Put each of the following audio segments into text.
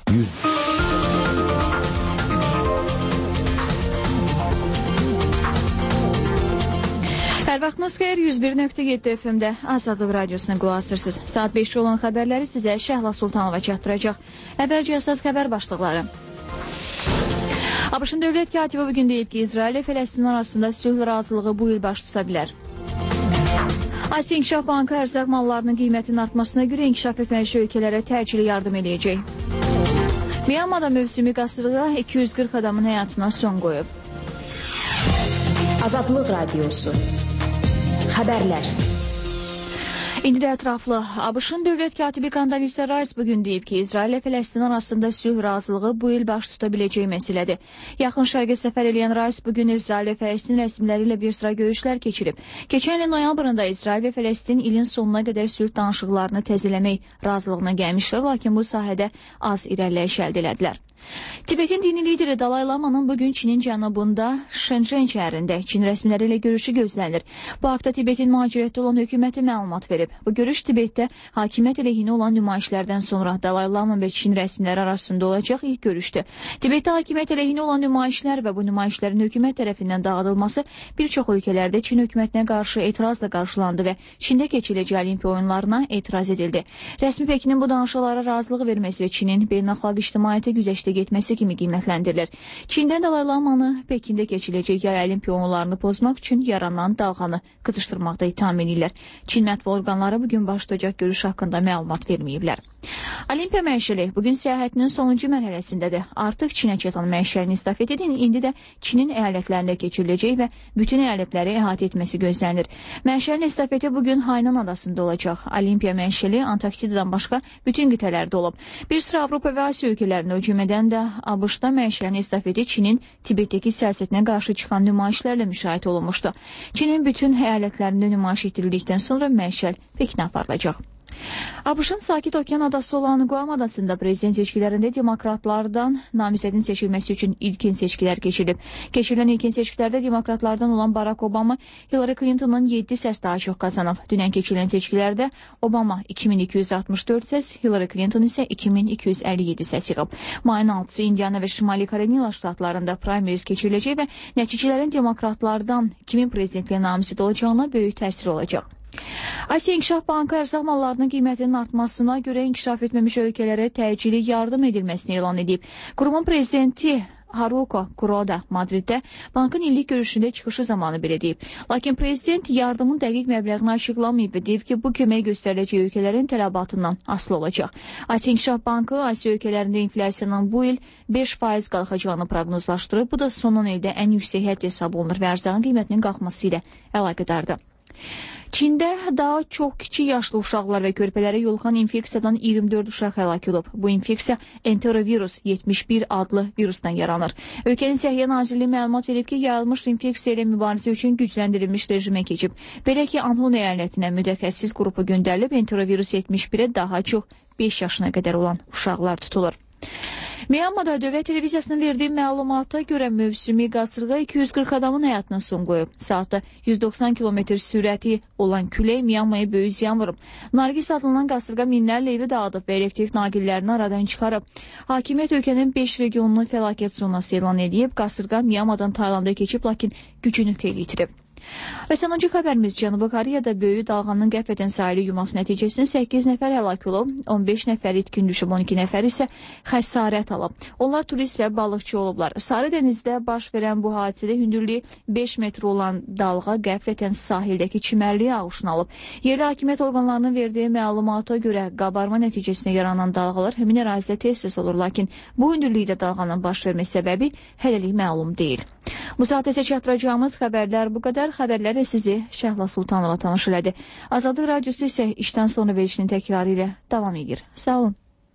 Hər vaxtınız xeyir, 101.7 FM-də Azadlıq Radiosuna qulaq asırsınız. Saat 5 olan xəbərləri sizə Şəhla Sultanova çatdıracaq. Əvvəlcə əsas xəbər başlıqları. ABŞ-ın dövlət katibi bugün deyib ki, İsrail və Fələstin arasında sülh razılığı bu il baş tuta bilər. Asiya İnkişaf Bankı ərzaq mallarının qiymətinin artmasına görə inkişaf etməkçi ölkələrə təcili yardım edəcək. Myanmada mövsümi qasırğa 240 adamın həyatına son qoyub. Azadlıq Radiosu. Xəbərlər. İndi də ətraflı. ABŞ-ın dövlət katibi Condoleezza Rice bugün deyib ki, İsrail və Fələstin arasında sülh razılığı bu il baş tuta biləcək məsələdir. Yaxın şərqə səfər edən Rice bugün İsrail və Fələstin rəsmiləri ilə bir sıra görüşlər keçirib. Keçən ilin noyabrında İsrail və Fələstin ilin sonuna qədər sülh danışıqlarını təzələmək razılığına gəlmişlər, lakin bu sahədə az irəliləyiş əldə elədilər. Tibetin dini lideri Dalai Lama'nın bugün Çinin cənubunda Shenzhen şəhərində Çin rəsmiləri ilə görüşü gözlənilir. Bu haqda Tibetin mühacirətdə olan hökuməti məlumat verib. Bu görüş Tibetdə hakimiyyət əleyhinə olan nümayişlərdən sonra Dalai Lama və Çin rəsmiləri arasında olacaq ilk görüşdür. Tibetdə hakimiyyət əleyhinə olan nümayişlər və bu nümayişlərin hökumət tərəfindən dağıdılması bir çox ölkələrdə Çin hökumətinə qarşı etirazla qarşılandı və Çində keçiriləcək Olimpiya oyunlarına etiraz edildi. Rəsmi Pekinin bu danışıqlara razılıq verməsi və Çinin beynəlxalq ictimaiyyətə güzəştə getməsi kimi qiymətləndirilir. Çindən Dalai Lamanı Pekində keçiriləcək yay Olimpiya oyunlarını pozmaq üçün yaranan dalğanı qızışdırmaqda ittiham edirlər. Çin mətbuat orqanları bugün başlayacaq görüş haqqında məlumat verməyiblər. Olimpiya məşəli bugün səyahətinin sonuncu mərhələsindədir. Artıq Çinə çatan məşəlin estafeti indi də Çinin əyalətlərində keçiriləcək və bütün əyalətləri əhatə etməsi gözlənilir. Məşəlin estafeti bugün Hainan adasında olacaq. Olimpiya məşəli Antarktidadan başqa bütün qitələrdə olub. Bir sıra Avropa və Asiya ölkələrində, o cümlədən də ABŞ-da məşəlin estafeti Çinin Tibetdəki siyasətinə qarşı çıxan nümayişlərlə müşahidə olunmuşdu. Çinin bütün əyalətlərində nümayiş etdirildikdən sonra məşəl Pekinə aparılacaq. ABŞ-ın Sakit Okean adası olan Guam adasında prezident seçkilərində demokratlardan namizədin seçilməsi üçün ilkin seçkilər keçirilib. Keçirilən ilkin seçkilərdə demokratlardan olan Barack Obama Hillary Clinton'ın 7 səs daha çox qazanıb. Dünən keçirilən seçkilərdə Obama 2264 səs, Hillary Clinton isə 2257 səs yığıb. Mayın 6-sı Indiana və Şimali Karolina ştatlarında primaries keçiriləcək və nəticələrin demokratlardan kimin prezidentliyə namizəd olacağına böyük təsir olacaq. Asiya İnkişaf Bankı ərzaq mallarının qiymətinin artmasına görə inkişaf etməmiş ölkələrə təcili yardım edilməsini elan edib. Qurumun prezidenti Haruko Kuroda Madriddə bankın illik görüşündə çıxışı zamanı belə deyib. Lakin prezident yardımın dəqiq məbləğini açıqlamayıb və deyib ki, bu kömək göstəriləcək ölkələrin tələbatından asılı olacaq. Asiya İnkişaf Bankı Asiya ölkələrində inflyasiyanın bu il 5% qalxacağını proqnozlaşdırıb. Bu da son 10 ildə ən yüksək hədd hesab olunur və ərzağın qiymətinin qalxması ilə əlaqədardır. Çində daha çox kiçik yaşlı uşaqlar və körpələrə yoluxan infeksiyadan 24 uşaq həlak olub. Bu infeksiya enterovirus 71 adlı virusdan yaranır. Ölkənin Səhiyyə Nazirliyi məlumat verib ki, yayılmış infeksiya ilə mübarizə üçün gücləndirilmiş rejimə keçib. Belə ki, Anhon əyalətinə mütəxəssis qrupu göndərilib, enterovirus 71-ə daha çox 5 yaşına qədər olan uşaqlar tutulur. Myanmada dövlət televiziyasının verdiyi məlumata görə mövsümi qasırğa 240 adamın həyatına son qoyub. Saatda 190 km sürəti olan külək Myanmaya böyük ziyan vurub. Nargis adlanan qasırğa minlərlə evi dağıdıb və elektrik naqillərini aradan çıxarıb. Hakimiyyət ölkənin 5 regionunu fəlakət zonası elan edib. Qasırğa Myanmadan Taylanda keçib, lakin gücünü xeyli itirib. Və sonuncu xəbərimiz Cənubi Koreyada böyük dalğanın qəflətən sahili yuması nəticəsində 8 nəfər həlak olub, 15 nəfər itkin düşüb, 12 nəfər isə xəsarət alıb. Onlar turist və balıqçı olublar. Sarı dənizdə baş verən bu hadisədə hündürlüyü 5 metr olan dalğa qəflətən sahildəki çimərliyi ağuşuna alıb. Yerli hakimiyyət orqanlarının verdiyi məlumata görə qabarma nəticəsində yaranan dalğalar həmin ərazidə tez-tez olur, lakin bu hündürlükdə dalğanın baş vermə səbəbi hələlik məlum deyil. Bu saat isə çatdıracağımız xəbərlər bu qədər. Xəbərlərlə sizi Şəhla Sultanova tanış elədi. Azadlıq Radiosu isə işdən sonra verilişinin təkrarı ilə davam edir. Sağ olun.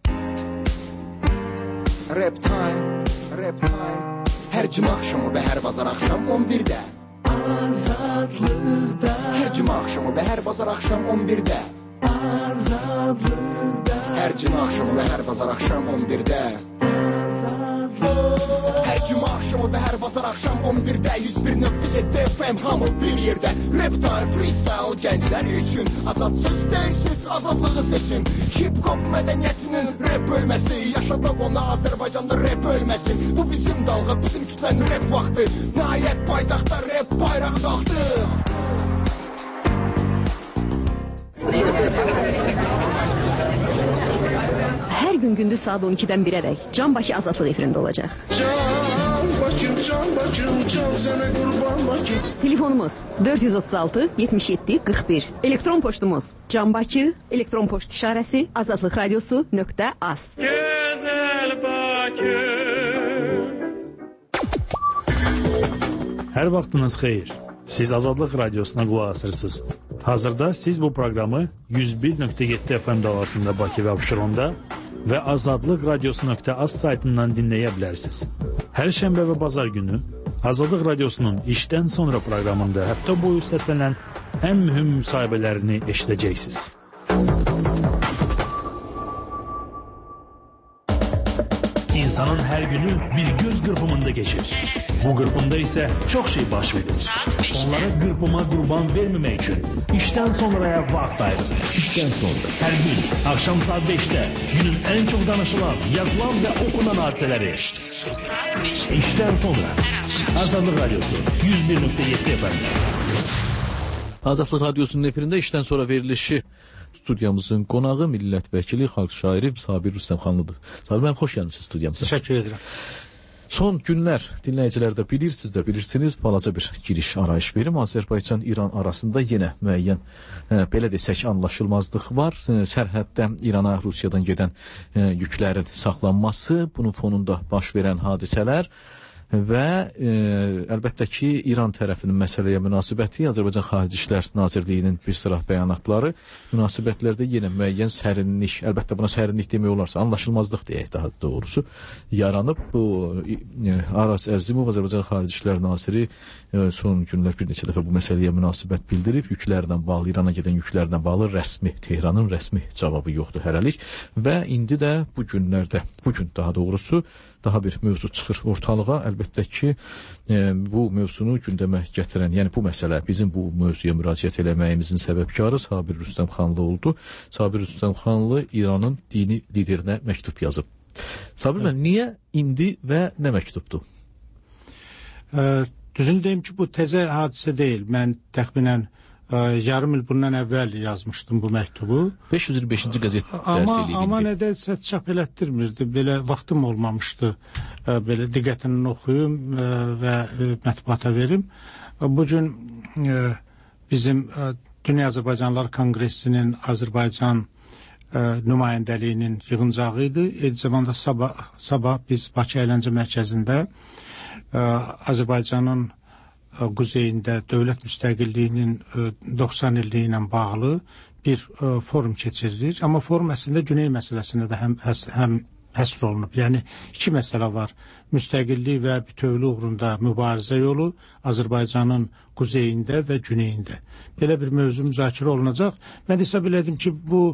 Rap time. Hər cümə axşamı və hər bazar axşam 11-də. Azadlıqda. Hər cümə axşamı və hər bazar axşam 11-də. Azadlıqda. Hər cümə axşamı və hər bazar axşam 11-də. Azadlıqda. Hər cümə axşamı axşamı və hər bazar axşam 11-də 101.7 FM hamı bir yerdə. Rap time, freestyle gənclər üçün azad söz deyirsiz, azadlığı seçin. Hip-hop mədəniyyətinin rap bölməsi, yaşadaq ona Azərbaycanda rap ölməsin. Bu bizim dalğa, bizim kütlənin rap vaxtı. Nəhayət paytaxtda rap bayraq qalxdı. Her gün gündüz saat 12'den 1'e dek Can Bakı Azadlık efirinde olacak. Can Bakım, can sana kurban Bakım. Telefonumuz 436 77 41. Elektron poçtumuz Can Bakı, elektron poçt işarəsi azadlıkradyosu.az. Güzel Bakım. Hər vaxtınız xeyir. Siz Azadlıq Radyosuna qulaq asırsınız. Hazırda siz bu proqramı 101.7 FM dalğasında Bakı və Abşeronda və azadlıqradyosu.az saytından dinləyə bilərsiniz. Hər şənbə və bazar günü Azadlıq Radyosunun işdən sonra proqramında həftə boyu səslənən ən mühüm müsahibələrini eşidəcəksiniz. İnsanın hər günü bir göz qırpımında geçir. Bu qırpımda ise çok şey baş verir. Onlara qırpıma qurban vermemek için işten sonraya vaxt ayırır. İşten sonra. Her gün akşam saat 5'te günün en çok danışılan, yazılan ve okunan hadiseleri. İşten sonra. Azadlıq Radyosu 101.7 FM. Azadlıq Radyosu'nun efirində işdən sonra verilişi. Studiyamızın qonağı millət vəkili, xalq şairi Sabir Rüstəmxanlıdır. Sabir, mən xoş gəlmişsiniz studiyamıza. Təşəkkür edirəm. Son günlər dinləyicilər də bilirsiniz, balaca bir giriş arayış verim. Azərbaycan-İran arasında yenə müəyyən, belə desək, anlaşılmazlıq var. Sərhəddə İrana Rusiyadan gedən yüklərin saxlanması, bunun fonunda baş verən hadisələr və əlbəttə ki, İran tərəfinin məsələyə münasibəti, Azərbaycan Xarici İşlər Nazirliyinin bir sıra bəyanatları münasibətlərdə yenə müəyyən sərinlik, əlbəttə buna sərinlik demək olarsa, anlaşılmazlıq deyək daha doğrusu, yaranıb. Bu Aras Əzimov, Azərbaycan Xarici İşlər Naziri son günlər bir neçə dəfə bu məsələyə münasibət bildirib. Yüklərlə bağlı, İrana gedən yüklərlə bağlı Tehranın rəsmi cavabı yoxdur hələlik və indi də bu günlərdə, bugün daha doğrusu, daha bir mövzu çıxır ortalığa. Əlbəttə ki, bu mövzunu gündəmə gətirən, yəni bu məsələ bizim bu mövzuya müraciət eləməyimizin səbəbkarı Sabir Rüstəmxanlı oldu. Sabir Rüstəmxanlı İranın dini liderinə məktub yazıb. Sabir, niyə indi və nə məktubdur? Düzünü deyim ki, bu təzə hadisə deyil. Mən təxminən yarım il bundan əvvəl yazmışdım bu məktubu. 525-ci qəzet dərsi ilə amma nədəsə çap elətdirmirdi. Belə vaxtım olmamışdı. Belə diqqətini oxuyum və mətbuata verim. Bugün bizim Dünya Azərbaycanlılar Konqresinin Azərbaycan nümayəndəliyinin yığıncağı idi. Eyni zamanda sabah biz Bakı Əyləncə Mərkəzində Azərbaycanın quzeyində dövlət müstəqilliyinin 90 illiyi ilə bağlı bir forum keçiririk. Amma forum əslində Güney məsələsinə də həm həsr olunub. Yəni, iki məsələ var. Müstəqillik və bütövlük uğrunda mübarizə yolu Azərbaycanın quzeyində və güneyində. Belə bir mövzu müzakirə olunacaq. Mən hesab elədim ki, bu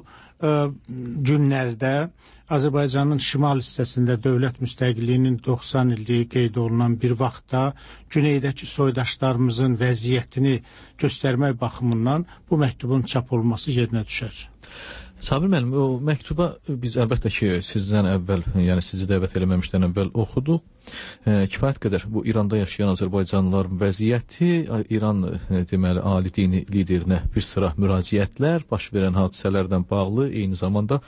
günlərdə Azərbaycanın şimal hissəsində dövlət müstəqilliyinin 90 illiyi qeyd olunan bir vaxtda güneydəki soydaşlarımızın vəziyyətini göstərmək baxımından bu məktubun çap olunması yerinə düşər. Sabir müəllim, o məktuba biz əlbəttə ki, sizdən əvvəl, yəni sizi dəvət eləməmişdən əvvəl oxuduq. Kifayət qədər bu İranda yaşayan Azərbaycanlıların vəziyyəti, İran deməli ali dini liderinə bir sıra müraciətlər, baş verən hadisələrdən bağlı, eyni zamanda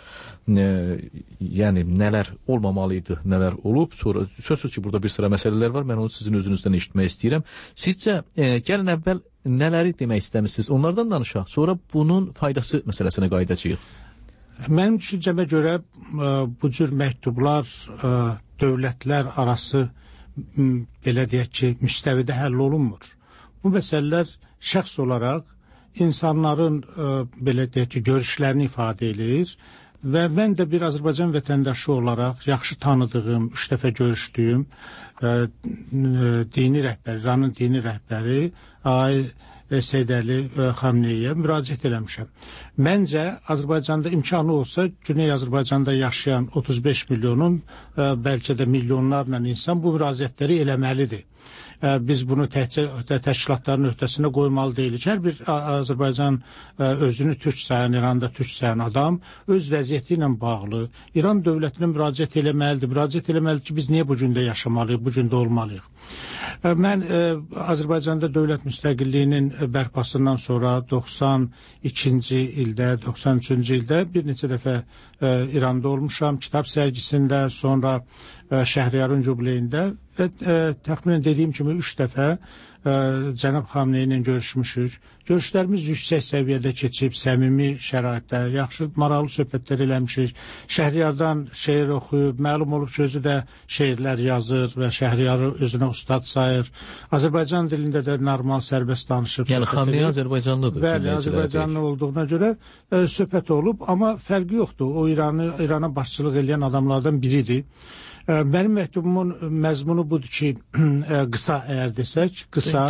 yəni nələr olmamalıydı, nələr olub. Sonra sözsüz ki, burada bir sıra məsələlər var. Mən onu sizin özünüzdən eşitmək istəyirəm. Sizcə gəlin əvvəl nələri demək istəmişsiniz? Onlardan danışaq. Sonra bunun faydası məsələsinə qayıdacağıq. Mənim düşüncəmə görə bu cür məktublar dövlətlər arası belə deyək ki, müstəvidə həll olunmur. Bu məsələlər şəxs olaraq insanların belə deyək ki, görüşlərini ifadə edir və mən də bir Azərbaycan vətəndaşı olaraq yaxşı tanıdığım, 3 dəfə görüşdüyüm dini rəhbəri, İranın dini rəhbəri Seyid Əli Xamneyə müraciət eləmişəm. Məncə Azərbaycanda imkanı olsa Güney Azərbaycanda yaşayan 35 milyonun bəlkə də milyonlarla insan bu müraciətləri eləməlidir. Biz bunu təkcə təşkilatların öhdəsinə qoymalı deyilik. Hər bir Azərbaycan özünü türk sayan, İranda türk sayan adam öz vəziyyəti ilə bağlı İran dövlətinə müraciət eləməlidir. Müraciət eləməlidir ki, biz niyə bu gündə yaşamalıyıq, bu gündə olmalıyıq. Mən Azərbaycanda dövlət müstəqilliyinin bərpasından sonra 92-ci ildə, 93-cü ildə bir neçə dəfə İranda olmuşam. Kitab sərgisində, sonra Şəhriyarın jubileyində və təxminən dediyim kimi 3 dəfə cənab Xamneyi ilə görüşmüşük. Görüşlərimiz yüksək səviyyədə keçib, səmimi şəraitdə, yaxşı, maraqlı söhbətlər eləmişik. Şəhriyardan şeir oxuyub, məlum olub ki, özü də şeirlər yazır və Şəhriyarı özünə ustad sayır. Azərbaycan dilində də normal, sərbəst danışıb. Yəni Xamneyi Azərbaycanlıdır. Bəli, Azərbaycanlı olduğuna görə söhbət olub, amma fərqi yoxdur. O İrana başçılıq edən adamlardan biridir. Mənim məktubumun məzmunu budur ki, qısa əgər desək, qısa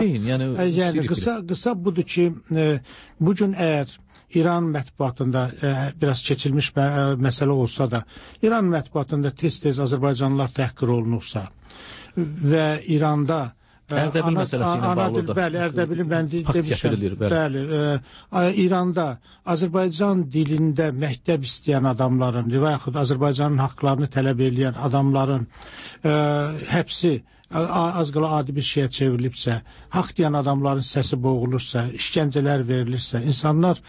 budur ki, bugün əgər İran mətbuatında biraz keçilmiş məsələ olsa da, İran mətbuatında tez-tez Azərbaycanlılar təhqir olunursa və İranda Ərdəbil məsələsi ilə bağlıdır. Bəli, Ərdəbili mən demişəm. Bəli, İranda Azərbaycan dilində məktəb istəyən adamların və yaxud Azərbaycanın haqlarını tələb edən adamların həbsi az qala adi bir şeyə çevrilibsə, haqq deyən adamların səsi boğulursa, işgəncələr verilirsə, insanlar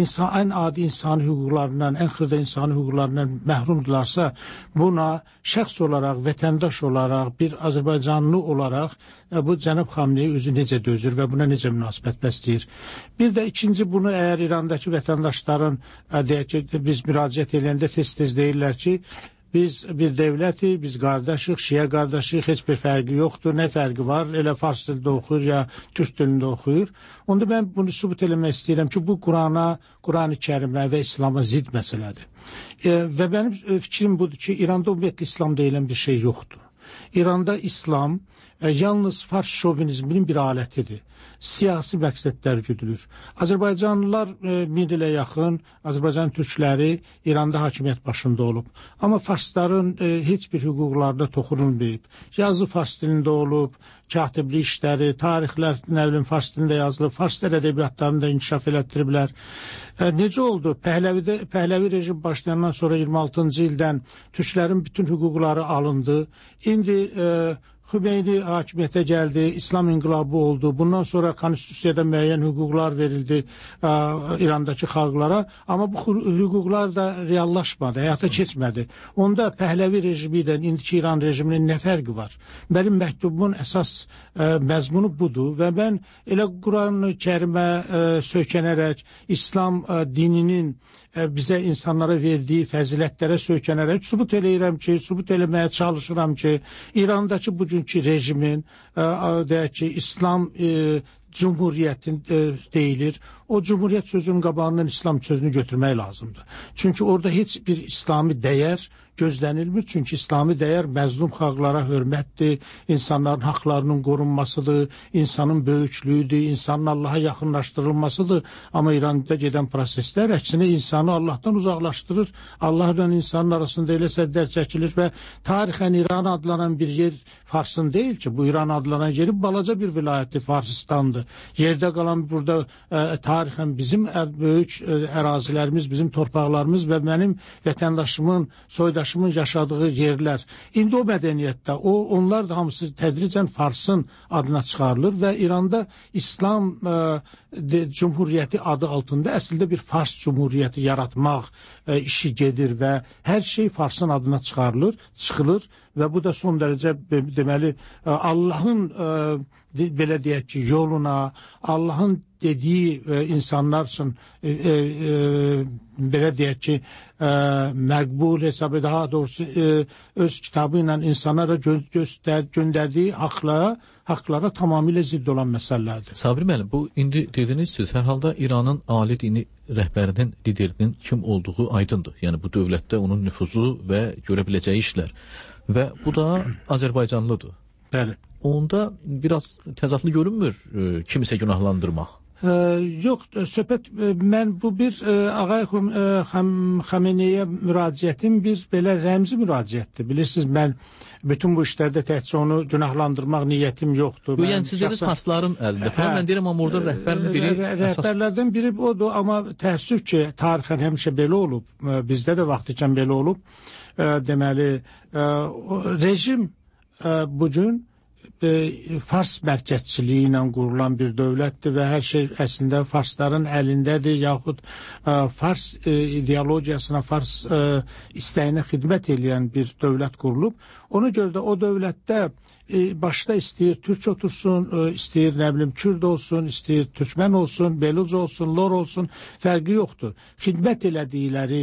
ən adi insani hüquqlarından, ən xırda insani hüquqlarından məhrumdurlarsa, buna şəxs olaraq, vətəndaş olaraq, bir Azərbaycanlı olaraq bu cənab Xamneyi özü necə dözür və buna necə münasibət bəsləyir. Bir də ikinci, bunu əgər İrandakı vətəndaşların deyək ki, biz müraciət edəndə tez-tez deyirlər ki, biz bir devlətik, biz qardaşıq, şiə qardaşıq, heç bir fərqi yoxdur. Nə fərqi var? Elə fars dilində oxuyur ya türk dilində oxuyur. Onda mən bunu sübut eləmək istəyirəm ki, bu Qur'an-ı Kərimə və İslama zidd məsələdir. Və mənim fikrim budur ki, İranda ümumiyyətlə İslam deyilən bir şey yoxdur. İranda İslam yalnız fars şovinizminin bir alətidir. Siyasi məqsədlər güdülür. Azərbaycanlılar 1000 ilə yaxın Azərbaycan türkləri İranda hakimiyyət başında olub. Amma farsların heç bir hüquqlarına toxunulmayıb. Yazı fars dilində olub, katibli işləri, tarixlər fars dilində yazılıb, fars ədəbiyyatlarını da inkişaf elətdiriblər. Necə oldu? Pəhləvi rejim başlayandan sonra 26-cı ildən türklərin bütün hüquqları alındı. İndi Xümeyni hakimiyyətə gəldi, İslam inqilabı oldu. Bundan sonra konstitusiyada müəyyən hüquqlar verildi İrandakı xalqlara. Amma bu hüquqlar da reallaşmadı, həyata keçmədi. Onda Pəhləvi rejimi ilə indiki İran rejiminin nə fərqi var? Mənim məktubumun əsas məzmunu budur və mən elə Quran-ı Kərimə söykənərək, İslam dininin bizə insanlara verdiyi fəzilətlərə söykənərək sübut eləyirəm ki, sübut eləməyə çalışıram ki, İrandakı bugünkü rejimin, deyək ki, İslam Cumhuriyyətin deyilir. O Cumhuriyyət sözünün qabağından İslam sözünü götürmək lazımdır. Çünki orada heç bir İslami dəyər gözlənilmir. Çünki İslami dəyər məzlum xalqlara hörmətdir, insanların haqlarının qorunmasıdır, insanın böyüklüyüdür, insanın Allaha yaxınlaşdırılmasıdır. Amma İranda gedən proseslər əksinə insanı Allahdan uzaqlaşdırır. Allahla insanın arasında elə səddər çəkilir və tarixən İran adlanan bir yer Farsın deyil ki, bu İran adlanan yeri balaca bir vilayəti Farsistandır. Yerdə qalan burada tarixən bizim böyük ərazilərimiz, bizim torpaqlarımız və mənim vətəndaşımın, soydaşımın yaşadığı yerlər. İndi o mədəniyyətdə, onlar da hamısı tədricən Farsın adına çıxarılır və İranda İslam Cumhuriyyəti adı altında əslində bir Fars Cumhuriyyəti yaratmaq işi gedir və hər şey Farsın adına çıxılır və bu da son dərəcə deməli Allahın belə deyək ki, yoluna, Allahın dediyi insanlar üçün belə deyək ki, məqbul hesabı, daha doğrusu öz kitabı ilə insanlara göndərdiyi haqlara tamamilə zidd olan məsələlərdir. Sabir müəllim, bu indi dediniz siz, hər halda İranın ali dini rəhbərinin, liderinin kim olduğu aydındır. Yəni bu dövlətdə onun nüfuzu və görə biləcəyi işlər. Və bu da Azərbaycanlıdır. Bəli. Onda biraz təzadlı görünmür kimisə günahlandırmaq. Yox, söhbət mən bu bir Ağay Xameneyə müraciətim bir belə rəmzi müraciətdir. Bilirsiniz, mən bütün bu işlərdə təkcə onu günahlandırmaq niyyətim yoxdur. Yəni siz dediniz farsların əlində falan. Mən deyirəm, amma orada rəhbərin biri rəhbərlərdən biri odur, amma təəssüf ki, tarixən həmişə belə olub. Bizdə də vaxtilə belə olub. Deməli, rejim bugün Fars mərkəzçiliyi ilə qurulan bir dövlətdir və hər şey əslində farsların əlindədir, yaxud Fars ideologiyasına, Fars istəyinə xidmət edən bir dövlət qurulub. Ona görə də o dövlətdə başda istəyir türk otursun, istəyir nə bilim kürd olsun, istəyir türkmən olsun, beluc olsun, lor olsun, fərqi yoxdur. Xidmət elədikləri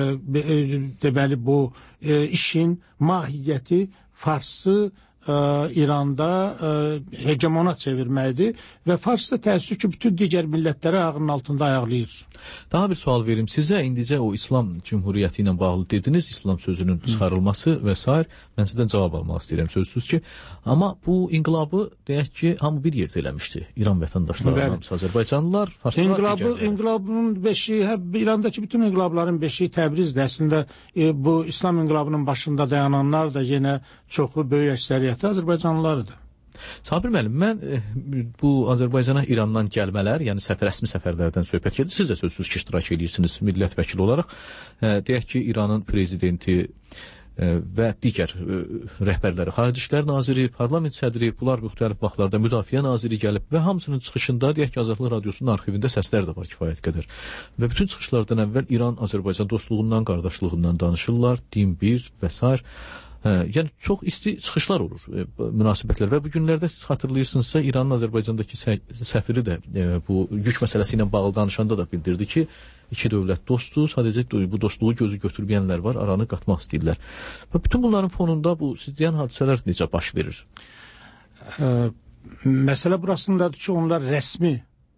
deməli bu işin mahiyyəti Farsı İranda hegemona çevirməkdir və Fars da təəssüf ki, bütün digər millətləri ayağının altında ayaqlayır. Daha bir sual verim sizə. İndicə o İslam Cümhuriyyəti ilə bağlı dediniz, İslam sözünün çıxarılması və s. Mən sizdən cavab almaq istəyirəm sözsüz ki. Amma bu inqilabı deyək ki, hamı bir yerdə eləmişdi. İran vətəndaşları, hamısı Azərbaycanlılar, farslar. İnqilabın beşiği, İrandakı bütün inqilabların beşiği Təbrizdir. Əslində bu İslam inqilabının başında dayananlar da yenə çoxu böyük əksəriyyəti Azərbaycanlılarıdır. Sabir müəllim, mən bu Azərbaycana İrandan gəlmələr, yəni rəsmi səfərlərdən söhbət gedir. Siz də sözsüz ki, iştirak edirsiniz millət vəkili olaraq. Deyək ki, İranın prezidenti və digər rəhbərləri, Xarici İşlər Naziri, parlament sədri, bunlar müxtəlif vaxtlarda müdafiə naziri gəlib və hamısının çıxışında, deyək ki, Azadlıq Radiosunun arxivində səslər də var kifayət qədər. Və bütün çıxışlardan əvvəl İran-Azərbaycan dostluğundan, qardaşlığından danışırlar, din bir və s. Yəni çox isti çıxışlar olur münasibətlər və bu günlərdə siz xatırlayırsınızsa İranın Azərbaycandakı səfiri də bu yük məsələsi ilə bağlı danışanda da bildirdi ki, iki dövlət dostdur, sadəcə bu dostluğu gözü götürməyənlər var, aranı qatmaq istəyirlər. Və bütün bunların fonunda bu siz deyən hadisələr necə baş verir? Məsələ burasındadır ki, onlar rəsmi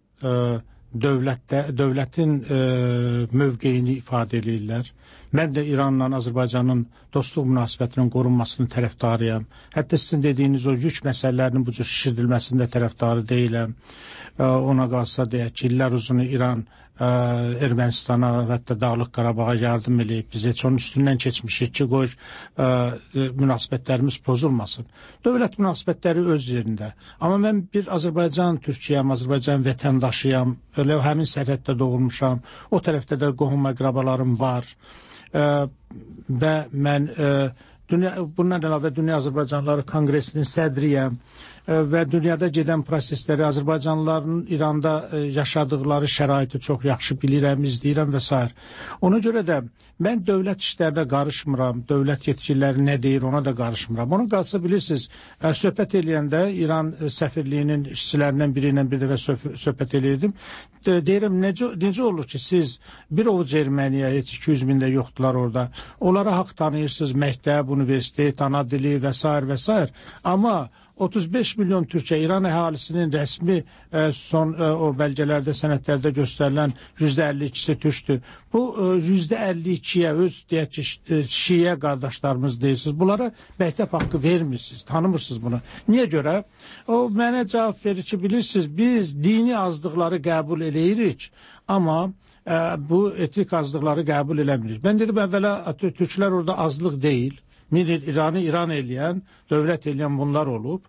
dövlətin mövqeyini ifadə edirlər. Mən də İranla Azərbaycanın dostluq münasibətinin qorunmasının tərəfdarıyam. Hətta sizin dediyiniz o yük məsələlərinin bu cür şişirdilməsində tərəfdarı deyiləm. Ona qalsa deyək ki, illər uzunu İran Ermənistana və hətta Dağlıq Qarabağa yardım eləyib. Biz heç onun üstündən keçmişik ki, qoy münasibətlərimiz pozulmasın. Dövlət münasibətləri öz yerində. Amma mən bir Azərbaycan türkiyəm, Azərbaycan vətəndaşıyam, elə həmin sərhəddə doğulmuşam, o tərəfdə də qohum əqrabalarım var və mən bundan əlavə Dünya Azərbaycanlıları Konqresinin sədriyəm və dünyada gedən prosesləri, Azərbaycanlıların İranda yaşadıqları şəraiti çox yaxşı bilirəm, izləyirəm və s. Ona görə də mən dövlət işlərinə qarışmıram, dövlət yetkililəri nə deyir, ona da qarışmıram. Ona qalsa bilirsiniz, söhbət eləyəndə İran səfirliyinin işçilərindən biri ilə bir dəfə söhbət eləyirdim. Deyirəm, necə olur ki, siz bir ovuc erməniyə, heç 200 min də yoxdular orada, onlara haqq tanıyırsınız, məktəb, universitet, ana dili və s. və s. Amma 35 milyon Türkçe İran əhalisinin rəsmi son o bəlgələrdə, sənədlərdə göstərilən %52'si Türkdür. Bu %52'yə öz deyək ki, Şiə qardaşlarımız deyirsiniz. Bunlara məktəb haqqı vermirsiniz, tanımırsınız bunu. Niyə görə? O mənə cavab verir ki, bilirsiniz, biz dini azlıqları qəbul eləyirik, amma bu etnik azlıqları qəbul eləmirik. Mən dedim, əvvəla Türklər orada azlıq deyil. İran'ı İran eləyən, dövlət eləyən bunlar olub.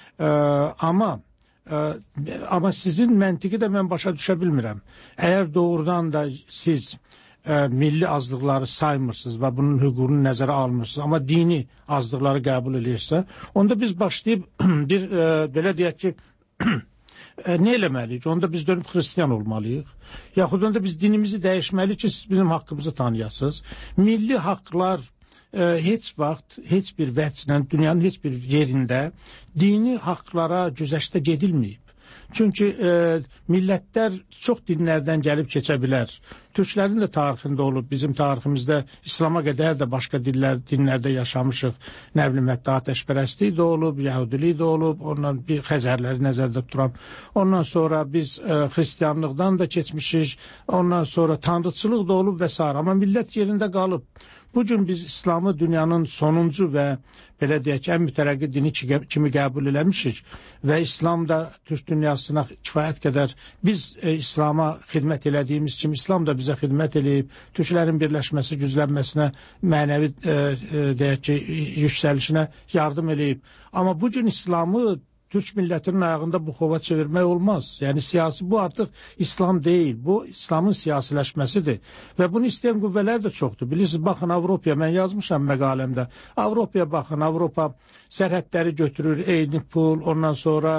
Amma sizin məntiqi də mən başa düşə bilmirəm. Əgər doğrudan da siz milli azlıqları saymırsınız və bunun hüququnu nəzərə almırsınız, amma dini azlıqları qəbul edirsə, onda biz başlayıb bir, belə deyək ki, nə eləməliyik? Onda biz dönüb xristiyan olmalıyıq. Yaxud onda biz dinimizi dəyişməliyik ki, siz bizim haqqımızı tanıyasınız. Milli haqlar heç vaxt, heç bir vəçlə, dünyanın heç bir yerində dini haqlara güzəştə gedilməyib. Çünki millətlər çox dinlərdən gəlib keçə bilər. Türklərin də tarixində olub, bizim tariximizdə İslama qədər də başqa dinlərdə yaşamışıq. Nə bilim, hətta atəşpərəstlik də olub, Yahudilik də olub, ondan bir Xəzərləri nəzərdə tuturam. Ondan sonra biz xristiyanlıqdan da keçmişik, ondan sonra tanrıçılıq da olub və s. Amma millət yerində qalıb. Bugün biz İslamı dünyanın sonuncu və belə deyək ki, ən mütərəqqi dini kimi qəbul eləmişik və İslam da Türk dünyası dünyasına kifayət qədər biz İslama xidmət elədiyimiz kimi İslam da bizə xidmət eləyib, türklərin birləşməsi, güclənməsinə, mənəvi deyək ki, yüksəlişinə yardım eləyib. Amma bu gün İslamı Türk millətinin ayağında bu xova çevirmək olmaz. Yəni siyasi, bu artıq İslam deyil, bu İslamın siyasiləşməsidir. Və bunu istəyən qüvvələr də çoxdur. Bilirsiniz, baxın Avropaya, mən yazmışam məqaləmdə. Avropaya baxın, Avropa sərhədləri götürür, eyni pul, ondan sonra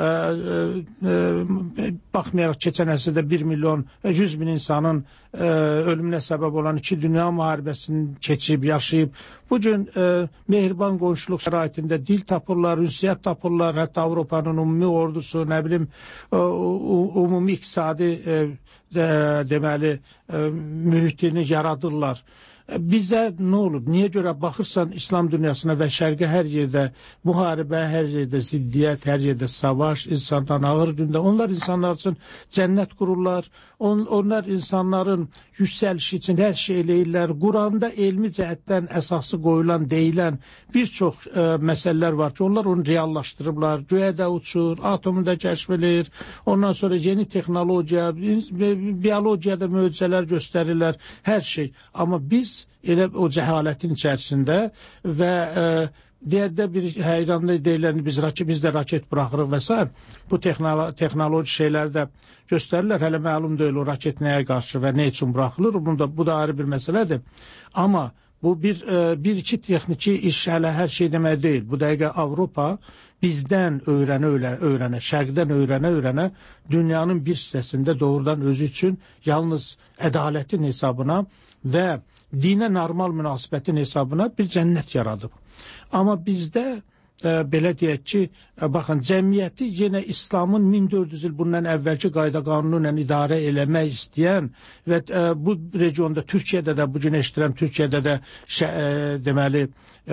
baxmayaraq keçən əsrdə 1 milyon 100 min insanın ölümünə səbəb olan 2 dünya müharibəsini keçib, yaşayıb. Bugün mehriban qonşuluq şəraitində dil tapırlar, ünsiyyət tapırlar, hətta Avropanın ümumi ordusu, nə bilim, ümumi iqtisadi deməli mühitini yaradırlar. Bizə nə olub? Niyə görə baxırsan İslam dünyasına və şərqə hər yerdə müharibə, hər yerdə ziddiyyət, hər yerdə savaş, insanların ağır gündə. Onlar insanlar üçün cənnət qururlar. Onlar insanların yüksəlişi üçün hər şey eləyirlər. Quranda elmi cəhətdən əsası qoyulan, deyilən bir çox məsələlər var ki, onlar onu reallaşdırıblar. Göyə də uçur, atomu da kəşf edir. Ondan sonra yeni texnologiya, biologiyada möcüzələr göstərirlər, hər şey. Amma biz elə o cəhalətin içərisində və deyəndə bir həyranlı deyilən biz də raket buraxırıq və s. Bu texnoloji şeylər də göstərirlər. Hələ məlum deyil o raket nəyə qarşı və nə üçün buraxılır. Bu da ayrı bir məsələdir. Amma bu bir-iki texniki iş hələ hər şey demək deyil. Bu dəqiqə Avropa bizdən öyrənə, şərqdən öyrənə dünyanın bir hissəsində doğrudan özü üçün yalnız ədalətin hesabına və dinə normal münasibətin hesabına bir cənnət yaradıb. Amma bizdə belə deyək ki, baxın, cəmiyyəti yenə İslamın 1400 il bundan əvvəlki qayda qanunu ilə idarə eləmək istəyən və bu regionda, Türkiyədə də, bugün eşidirəm, Türkiyədə də deməli,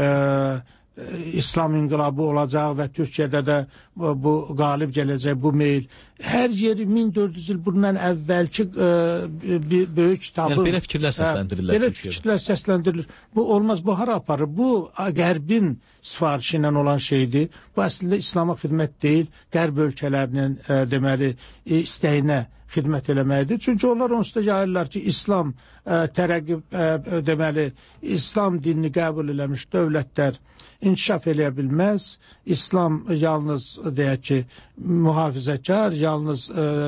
İslam inqilabı olacaq və Türkiyədə də bu qalib gələcək, bu meyl. Hər yeri 1400 il bundan əvvəlki bir böyük kitabı... Yəni, belə fikirlər səsləndirirlər Türkiyədə. Belə fikirlər səsləndirilir. Bu olmaz, bu hara aparır? Bu, Qərbin sifarişi ilə olan şeydir. Bu, əslində, İslama xidmət deyil, Qərb ölkələrinin deməli, istəyinə xidmət eləməkdir. Çünki onlar onsuz da yayırlar ki, İslam deməli, İslam dinini qəbul eləmiş dövlətlər inkişaf eləyə bilməz. İslam yalnız, deyək ki, mühafizəkar, yalnız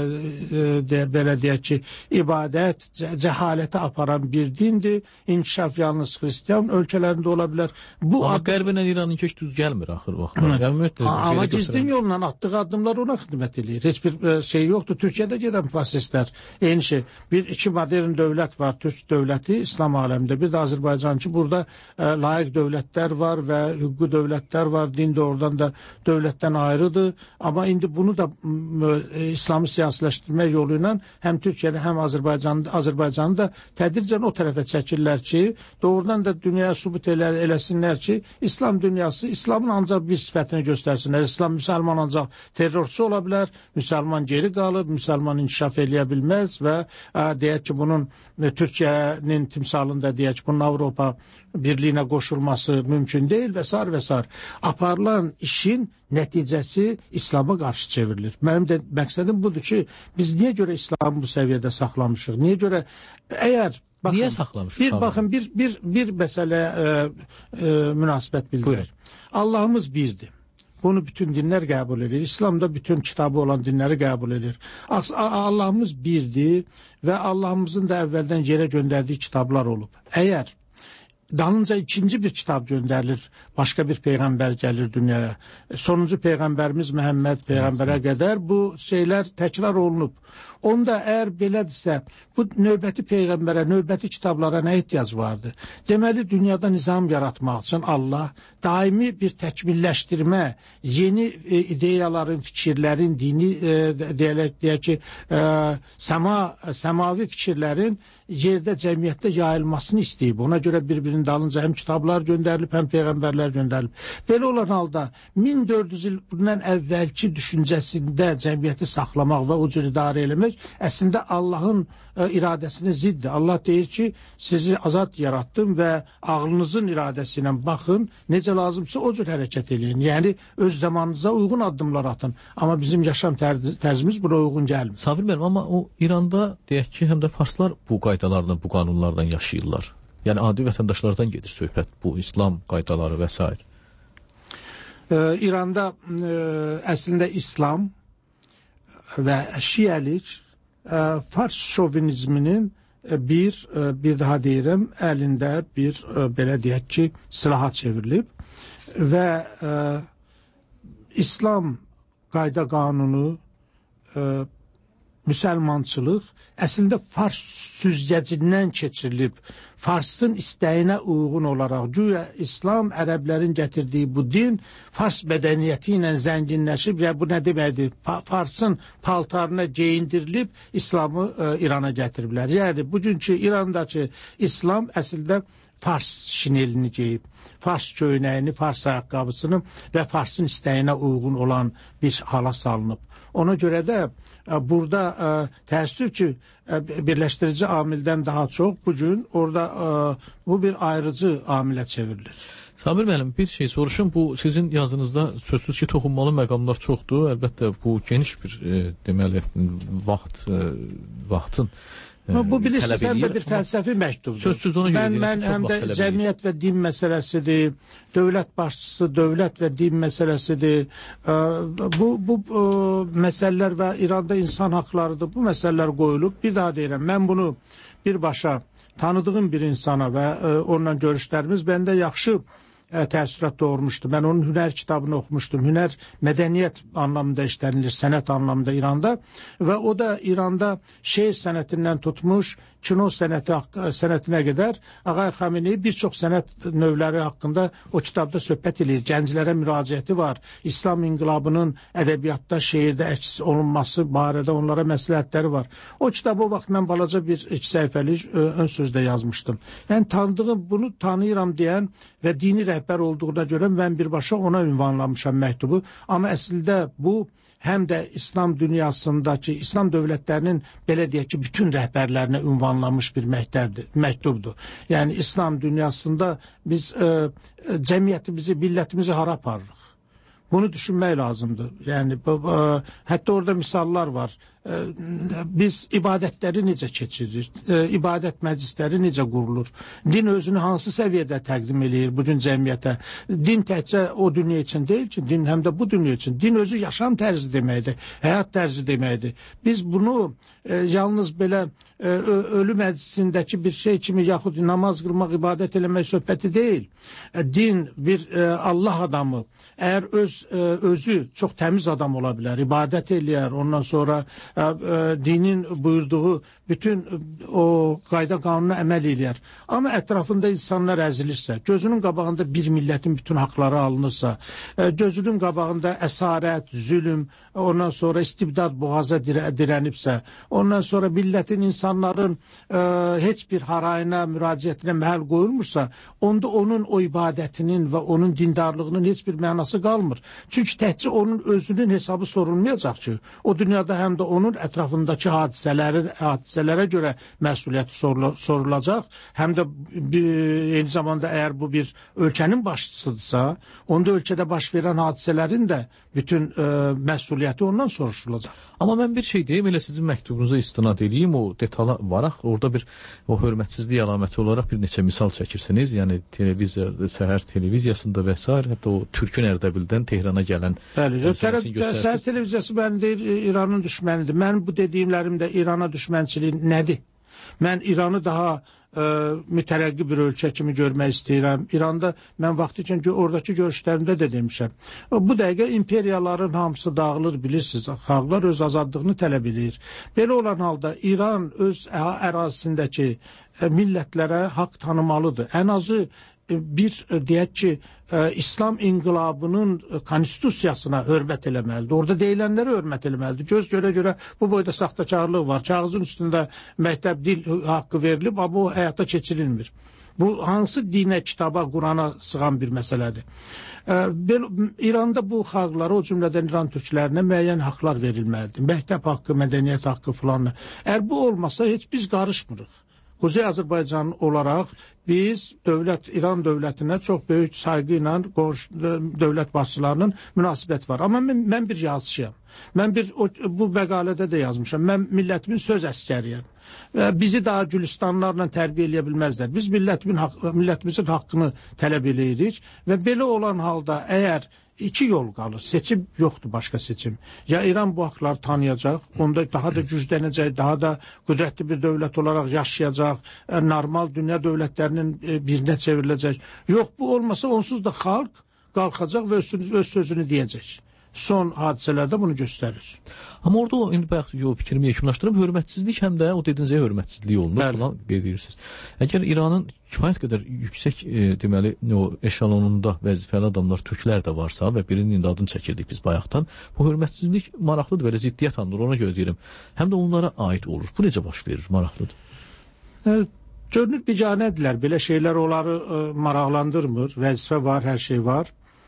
belə deyək ki, ibadət, cəhalətə aparan bir dindir. İnkişaf yalnız xristiyan ölkələrində ola bilər. Amma Qərbinə İranın keç düz gəlmir axır vaxtlar. Amma gizlin yolla atdığı addımlar ona xidmət eləyir. Heç bir şey yoxdur. Türkiyədə gedən proseslər eyni şey. İki modern dövlət var. Türk dövləti İslam aləmində. Bir də Azərbaycan ki, burada layiq dövlətlər var və hüquqi dövlətlər var. Din də oradan da dövlətdən ayrıdır. Amma indi bunu da İslamı siyasiləşdirmək yolu ilə həm Türkiyədə, həm Azərbaycanı da tədricən o tərəfə çəkirlər ki, doğrudan da dünyaya sübut eləsinlər ki, İslam dünyası, İslamın ancaq bir sifətini göstərsinlər. İslam, müsəlman ancaq terrorçu ola bilər, müsəlman geri qalıb, müsəlman inkişaf eləyə bilməz və deyək ki, bunun Türkiyənin timsalında deyək ki, bunun Avropa birliyinə qoşulması mümkün deyil və s. və s. Aparılan işin nəticəsi İslama qarşı çevrilir. Mənim də məqsədim budur ki, biz niyə görə İslamı bu səviyyədə saxlamışıq? Niyə görə, əgər niyə saxlamışıq? Baxın, bir məsələyə münasibət bildirir. Allahımız birdir. Bunu bütün dinlər qəbul edir. İslamda bütün kitabı olan dinləri qəbul edir. Allahımız birdir və Allahımızın da əvvəldən yerə göndərdiyi kitablar olub. Əgər dalınca ikinci bir kitab göndərilir, başqa bir peyğəmbər gəlir dünyaya. Sonuncu peyğəmbərimiz Məhəmməd peyğəmbərə qədər bu şeylər təkrar olunub. Onda əgər belədirsə, bu növbəti peyğəmbərə, növbəti kitablara nə ehtiyac vardı? Deməli, dünyada nizam yaratmaq üçün Allah daimi bir təkmilləşdirmə, yeni ideyaların, fikirlərin, dini, deyək ki, səmavi fikirlərin yerdə, cəmiyyətdə yayılmasını istəyib. Ona görə bir-birinin dalınca həm kitablar göndərilib, həm peyğəmbərlər göndərilib. Belə olan halda 1400 il bundan əvvəlki düşüncəsində cəmiyyəti saxlamaq və o cür idarə eləmək əslində Allahın iradəsinə ziddir. Allah deyir ki, sizi azad yaratdım və ağlınızın iradəsi ilə baxın, necə lazımsa o cür hərəkət edin. Yəni, öz zamanınıza uyğun addımlar atın. Amma bizim yaşam tərzimiz buna uyğun gəlmir. Sabir müəllim, amma o İranda deyək ki, həm də farslar bu qaydalardan, bu qanunlardan yaşayırlar. Yəni, adi vətəndaşlardan gedir söhbət, bu İslam qaydaları və s. İranda əslində İslam və şiəlik fars şovinizminin bir daha deyirəm, əlində bir belə deyək ki, silaha çevrilib və İslam qayda qanunu, müsəlmançılıq əslində fars süzgəcindən keçirilib. Farsın istəyinə uyğun olaraq, güya İslam ərəblərin gətirdiyi bu din fars mədəniyyəti ilə zənginləşib və bu nə deməkdir? Farsın paltarına geyindirilib İslamı İrana gətiriblər. Yəni, bugünkü İrandakı İslam əslində fars şinelini geyib, fars köynəyini, fars ayaqqabısını və farsın istəyinə uyğun olan bir hala salınıb. Ona görə də burada təəssüf ki, birləşdirici amildən daha çox bugün orada bu bir ayrıcı amilə çevrilir. Sabir müəllim, bir şey soruşum. Bu sizin yazınızda sözsüz ki, toxunmalı məqamlar çoxdur. Əlbəttə bu geniş bir deməli vaxtın bu bilirsiniz, həm də bir fəlsəfi məktubdur. Sözsüz ona görə mən həm də cəmiyyət və din məsələsidir, dövlət başçısı, dövlət və din məsələsidir. Bu məsələlər və İranda insan haqlarıdır. Bu məsələlər qoyulub. Bir daha deyirəm, mən bunu birbaşa tanıdığım bir insana və onunla görüşlərimiz məndə yaxşı təəssürat doğurmuşdu. Mən onun hünər kitabını oxumuşdum. Hünər mədəniyyət anlamında işlənilir, sənət anlamında İranda və o da İranda şeir sənətindən tutmuş, kino sənətinə qədər Ağay Xamenei bir çox sənət növləri haqqında o kitabda söhbət edir. Gənclərə müraciəti var. İslam inqilabının ədəbiyyatda, şeirdə əks olunması barədə onlara məsləhətləri var. O kitabı o vaxt mən balaca bir 2 səhifəlik ön sözdə yazmışdım. Yəni tanıdığım, bunu tanıyıram deyən və dini rəhbər olduğuna görə mən birbaşa ona ünvanlamışam məktubu. Amma əslində bu həm də İslam dünyasındakı, İslam dövlətlərinin belə deyək ki, bütün rəhbərlərinə ünvanlanmış bir məktubdur. Yəni İslam dünyasında biz cəmiyyətimizi, millətimizi hara aparırıq? Bunu düşünmək lazımdır. Yəni hətta orada misallar var. Biz ibadətləri necə keçiririk? İbadət məclisləri necə qurulur? Din özünü hansı səviyyədə təqdim eləyir bugün cəmiyyətə? Din təkcə o dünya üçün deyil ki, din həm də bu dünya üçün. Din özü yaşam tərzi deməkdir, həyat tərzi deməkdir. Biz bunu yalnız belə ölü məclisindəki bir şey kimi yaxud namaz qılmaq, ibadət eləmək söhbəti deyil. Din bir Allah adamı, əgər özü çox təmiz adam ola bilər, ibadət eləyər, ondan sonra dinin buyurduğu bütün o qayda qanuna əməl eləyər. Amma ətrafında insanlar əzilirsə, gözünün qabağında bir millətin bütün haqları alınırsa, gözünün qabağında əsarət, zülm, ondan sonra istibdad boğaza dirənibsə, ondan sonra millətin, insanların heç bir harayına, müraciətinə məhəl qoyulmursa, onda onun o ibadətinin və onun dindarlığının heç bir mənası qalmır. Çünki təkcə onun özünün hesabı sorulmayacaq ki, o dünyada həm də onun ətrafındakı hadisələrə görə məsuliyyəti sorulacaq, həm də eyni zamanda əgər bu bir ölkənin başçısıdırsa, onda ölkədə baş verən hadisələrin də bütün məsuliyyəti ondan soruşulacaq. Amma mən bir şey deyim, elə sizin məktubunuza istinad edeyim, o detala varaq, orada bir o hörmətsizlik əlaməti olaraq bir neçə misal çəkirsiniz, yəni səhər televiziyasında və s. hətta o Türkün Ərdəbildən Tehrana gələn səhər televiziyası mən deyir, İranın düşmənidir. Mən bu dediyimlərimdə İrana düşmənçiliyi nədir? Mən İranı daha mütərəqqi bir ölkə kimi görmək istəyirəm. İranda mən vaxtı üçün oradakı görüşlərimdə də demişəm. Bu dəqiqə imperiyaların hamısı dağılır, bilirsiniz. Xalqlar öz azadlığını tələb edir. Belə olan halda İran öz ərazisindəki millətlərə haqq tanımalıdır. Ən azı bir deyək ki, İslam inqilabının konstitusiyasına hörmət eləməlidir. Orada deyilənlərə hörmət eləməlidir. Göz görə bu boyda saxtakarlıq var. Kağızın üstündə məktəb dil haqqı verilib, amma bu həyata keçirilmir. Bu hansı dinə, kitaba, Qurana sığan bir məsələdir. İranda bu xalqlara, o cümlədən İran türklərinə müəyyən haqlar verilməlidir. Məktəb haqqı, mədəniyyət haqqı filan. Əgər bu olmasa heç biz qarışmırıq. Kuzey Azərbaycan olaraq biz İran dövlətinə çox böyük sayğı ilə dövlət başçılarının münasibət var. Amma mən bir yazıçıyam. Mən bu məqalədə də yazmışam. Mən millətimin söz əskəriyəm. Bizi daha Gülüstanlarla tərbiyə eləyə bilməzlər. Biz millətimizin haqqını tələb eləyirik və belə olan halda əgər iki yol qalır. Seçim yoxdur, başqa seçim. Ya İran bu haqları tanıyacaq, onda daha da güclənəcək, daha da qüdrətli bir dövlət olaraq yaşayacaq, normal dünya dövlətlərinin birinə çevriləcək. Yox, bu olmasa onsuz da xalq qalxacaq və öz sözünü deyəcək. Son hadisələrdə bunu göstərir. Amma orada o, indi bayaq fikrimi yekunlaşdırıb, hörmətsizlik həm də o dediyinizə hörmətsizlik olunur falan deyirsiniz. Əgər İranın kifayət qədər yüksək deməli o eşalonunda vəzifəli adamlar, türklər də varsa və birinin indi adını çəkirdik biz bayaqdan, bu hörmətsizlik maraqlıdır, belə ziddiyyət andır, ona görə deyirəm. Həm də onlara aid olur. Bu necə baş verir? Maraqlıdır. Görünür biganədirlər. Belə şeylər onları maraqlandırmır. Vəzifə var, hər şey var.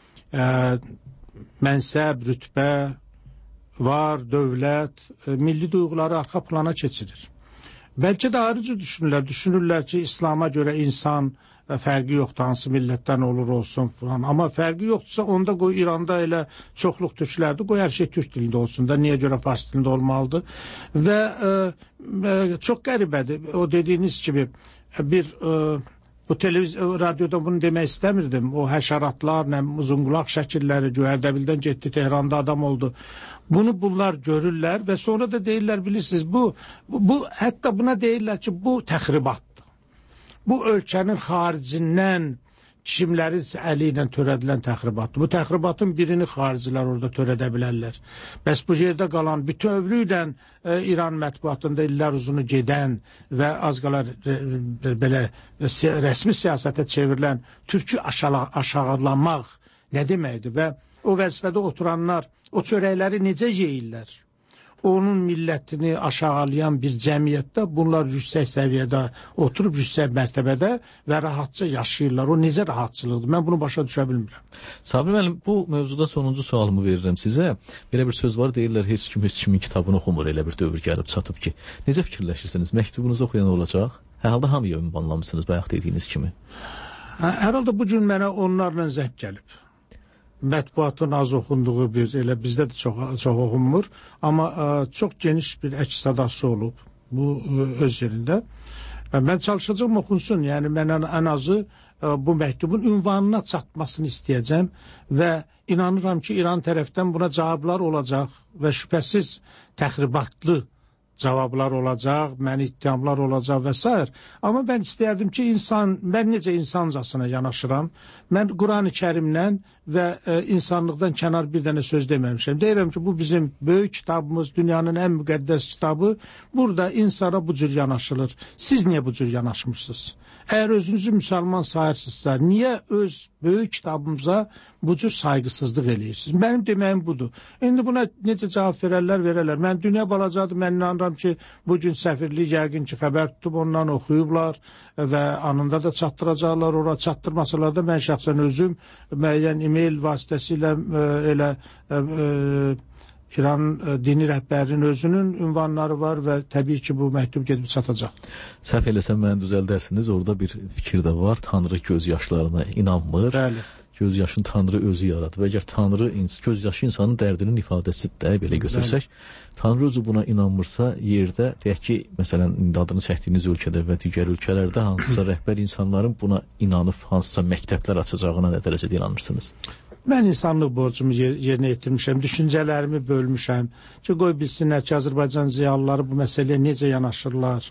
Mənsəb, rütbə var, dövlət, milli duyğuları arxa plana keçirir. Bəlkə də ayrıcı düşünürlər ki, İslama görə insan fərqi yoxdur, hansı millətdən olur olsun falan. Amma fərqi yoxdursa, onda qoy İranda elə çoxluq türklərdir, qoy hər şey türk dilində olsun da, niyə görə fars dilində olmalıdır. Və çox qəribədir, o dediyiniz kimi bir... Bu radyoda bunu demək istəmirdim. O həşəratlar, uzunqulaq şəkilləri, Göyərdəbildən getdi, Tehranda adam oldu. Bunlar görürlər və sonra da deyirlər, bilirsiniz, bu hətta buna deyirlər ki, bu təxribatdır. Bu ölkənin xaricindən kimlərin əli ilə törədilən təxribatdır. Bu təxribatın birini xaricilər orada törədə bilərlər. Bəs bu yerdə qalan bütövlüklə İran mətbuatında illər uzunu gedən və az qala belə rəsmi siyasətə çevrilən türkü aşağılamaq nə deməkdir? Və o vəzifədə oturanlar o çörəkləri necə yeyirlər? Onun millətini aşağılayan bir cəmiyyətdə bunlar yüksək səviyyədə oturub yüksək mərtəbədə və rahatca yaşayırlar. O necə rahatçılıqdır? Mən bunu başa düşə bilmirəm. Sabri müəllim, bu mövzuda sonuncu sualımı verirəm sizə. Belə bir söz var, deyirlər, heç kimin kitabını oxumur, elə bir dövr gəlib çatıb ki. Necə fikirləşirsiniz? Məktubunuzu oxuyan olacaq? Hər halda hamıya ünvanlamışsınız, bayaq dediyiniz kimi. Hər halda bu gün mənə onlarla zəng gəlib. Mətbuatın az oxunduğu elə bizdə də çox oxunmur, amma çox geniş bir əks sadası olub bu öz yerində. Mən çalışacağım oxunsun, yəni mən ən azı bu məktubun ünvanına çatmasını istəyəcəm və inanıram ki, İran tərəfdən buna cavablar olacaq və şübhəsiz təxribatlı cavablar olacaq, mənə ittihamlar olacaq və s. Amma mən istəyərdim ki, mən necə insancasına yanaşıram, mən Quran-ı Kərimlə və insanlıqdan kənar bir dənə söz deməmişəm. Deyirəm ki, bu bizim böyük kitabımız, dünyanın ən müqəddəs kitabı, burada insana bu cür yanaşılır. Siz niyə bu cür yanaşmışsınız? Əgər özünüzü müsəlman sayırsınızsa, niyə öz böyük kitabımıza bu cür sayğısızlıq eləyirsiniz? Mənim deməyim budur. İndi buna necə cavab verərlər? Mən dünya balacadır, mən inanıram ki, bugün səfirlik yəqin ki, xəbər tutub ondan oxuyublar və anında da çatdıracaqlar, ora çatdırmasalar da mən şəxsən özüm müəyyən e-mail vasitəsilə elə İran dini rəhbərinin özünün ünvanları var və təbii ki, bu məktub gedib çatacaq. Səhv eləsəm məni düzəldərsiniz, orada bir fikir də var, Tanrı göz yaşlarına inanmır. Bəli. Göz yaşını Tanrı özü yaradı və əgər Tanrı göz yaşı insanın dərdinin ifadəsidir də, belə götürsək, Tanrı özü buna inanmırsa, yerdə, deyək ki, məsələn, adını çəkdiyiniz ölkədə və digər ölkələrdə hansısa rəhbər insanların buna inanıb, hansısa məktəblər açacağına nə dərəcədə inanırsınız? Mən insanlıq borcumu yerinə yetirmişəm, düşüncələrimi bölmüşəm ki, qoy bilsinlər ki, Azərbaycan ziyalıları bu məsələyə necə yanaşırlar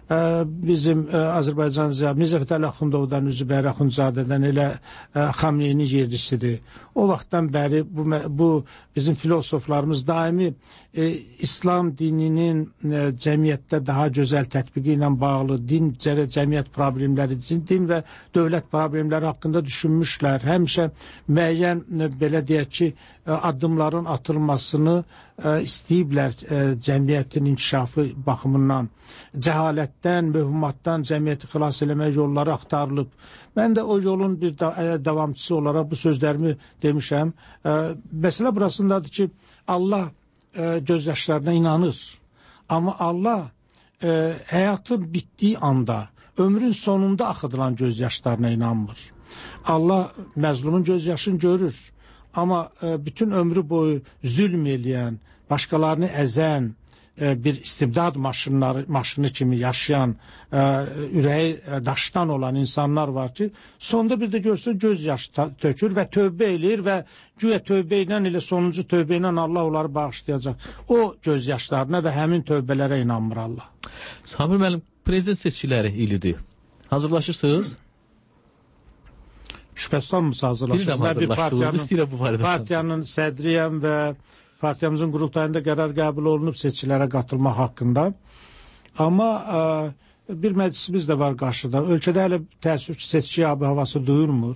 bizim Azərbaycan Mirzə Fətəli Axundovdan, Üzeyir Axundzadədən elə Xamneyni yerlisidir. O vaxtdan bəri bu bizim filosoflarımız daimi İslam dininin cəmiyyətdə daha gözəl tətbiqi ilə bağlı din və cəmiyyət problemləri, din və dövlət problemləri haqqında düşünmüşlər. Həmişə müəyyən belə deyək ki, addımların atılmasını istəyiblər cəmiyyətin inkişafı baxımından. Cəhalətdən, mövhumatdan cəmiyyəti xilas eləmək yolları axtarılıb. Mən də o yolun bir davamçısı olaraq bu sözlərimi demişəm. Məsələ burasındadır ki, Allah göz yaşlarına inanır. Amma Allah həyatın bitdiyi anda, ömrün sonunda axıdılan göz yaşlarına inanmır. Allah məzlumun göz yaşını görür. Amma bütün ömrü boyu zülm eləyən, başqalarını əzən, bir istibdad maşını kimi yaşayan, ürəyi daşdan olan insanlar var ki, sonda bir də görsə göz yaşı tökür və tövbə eləyir və güya tövbə ilə elə sonuncu tövbə ilə Allah onları bağışlayacaq. O göz yaşlarına və həmin tövbələrə inanmır Allah. Sabir müəllim, prezident seçkiləri ilidir. Hazırlaşırsınız? Şübhəsiz hamısı hazırlaşır. Mən bir partiyanın sədriyəm və partiyamızın qurultayında qərar qəbul olunub seçkilərə qatılmaq haqqında. Amma bir məclisimiz də var qarşıda. Ölkədə hələ təəssüf ki, seçki havası duyulmur.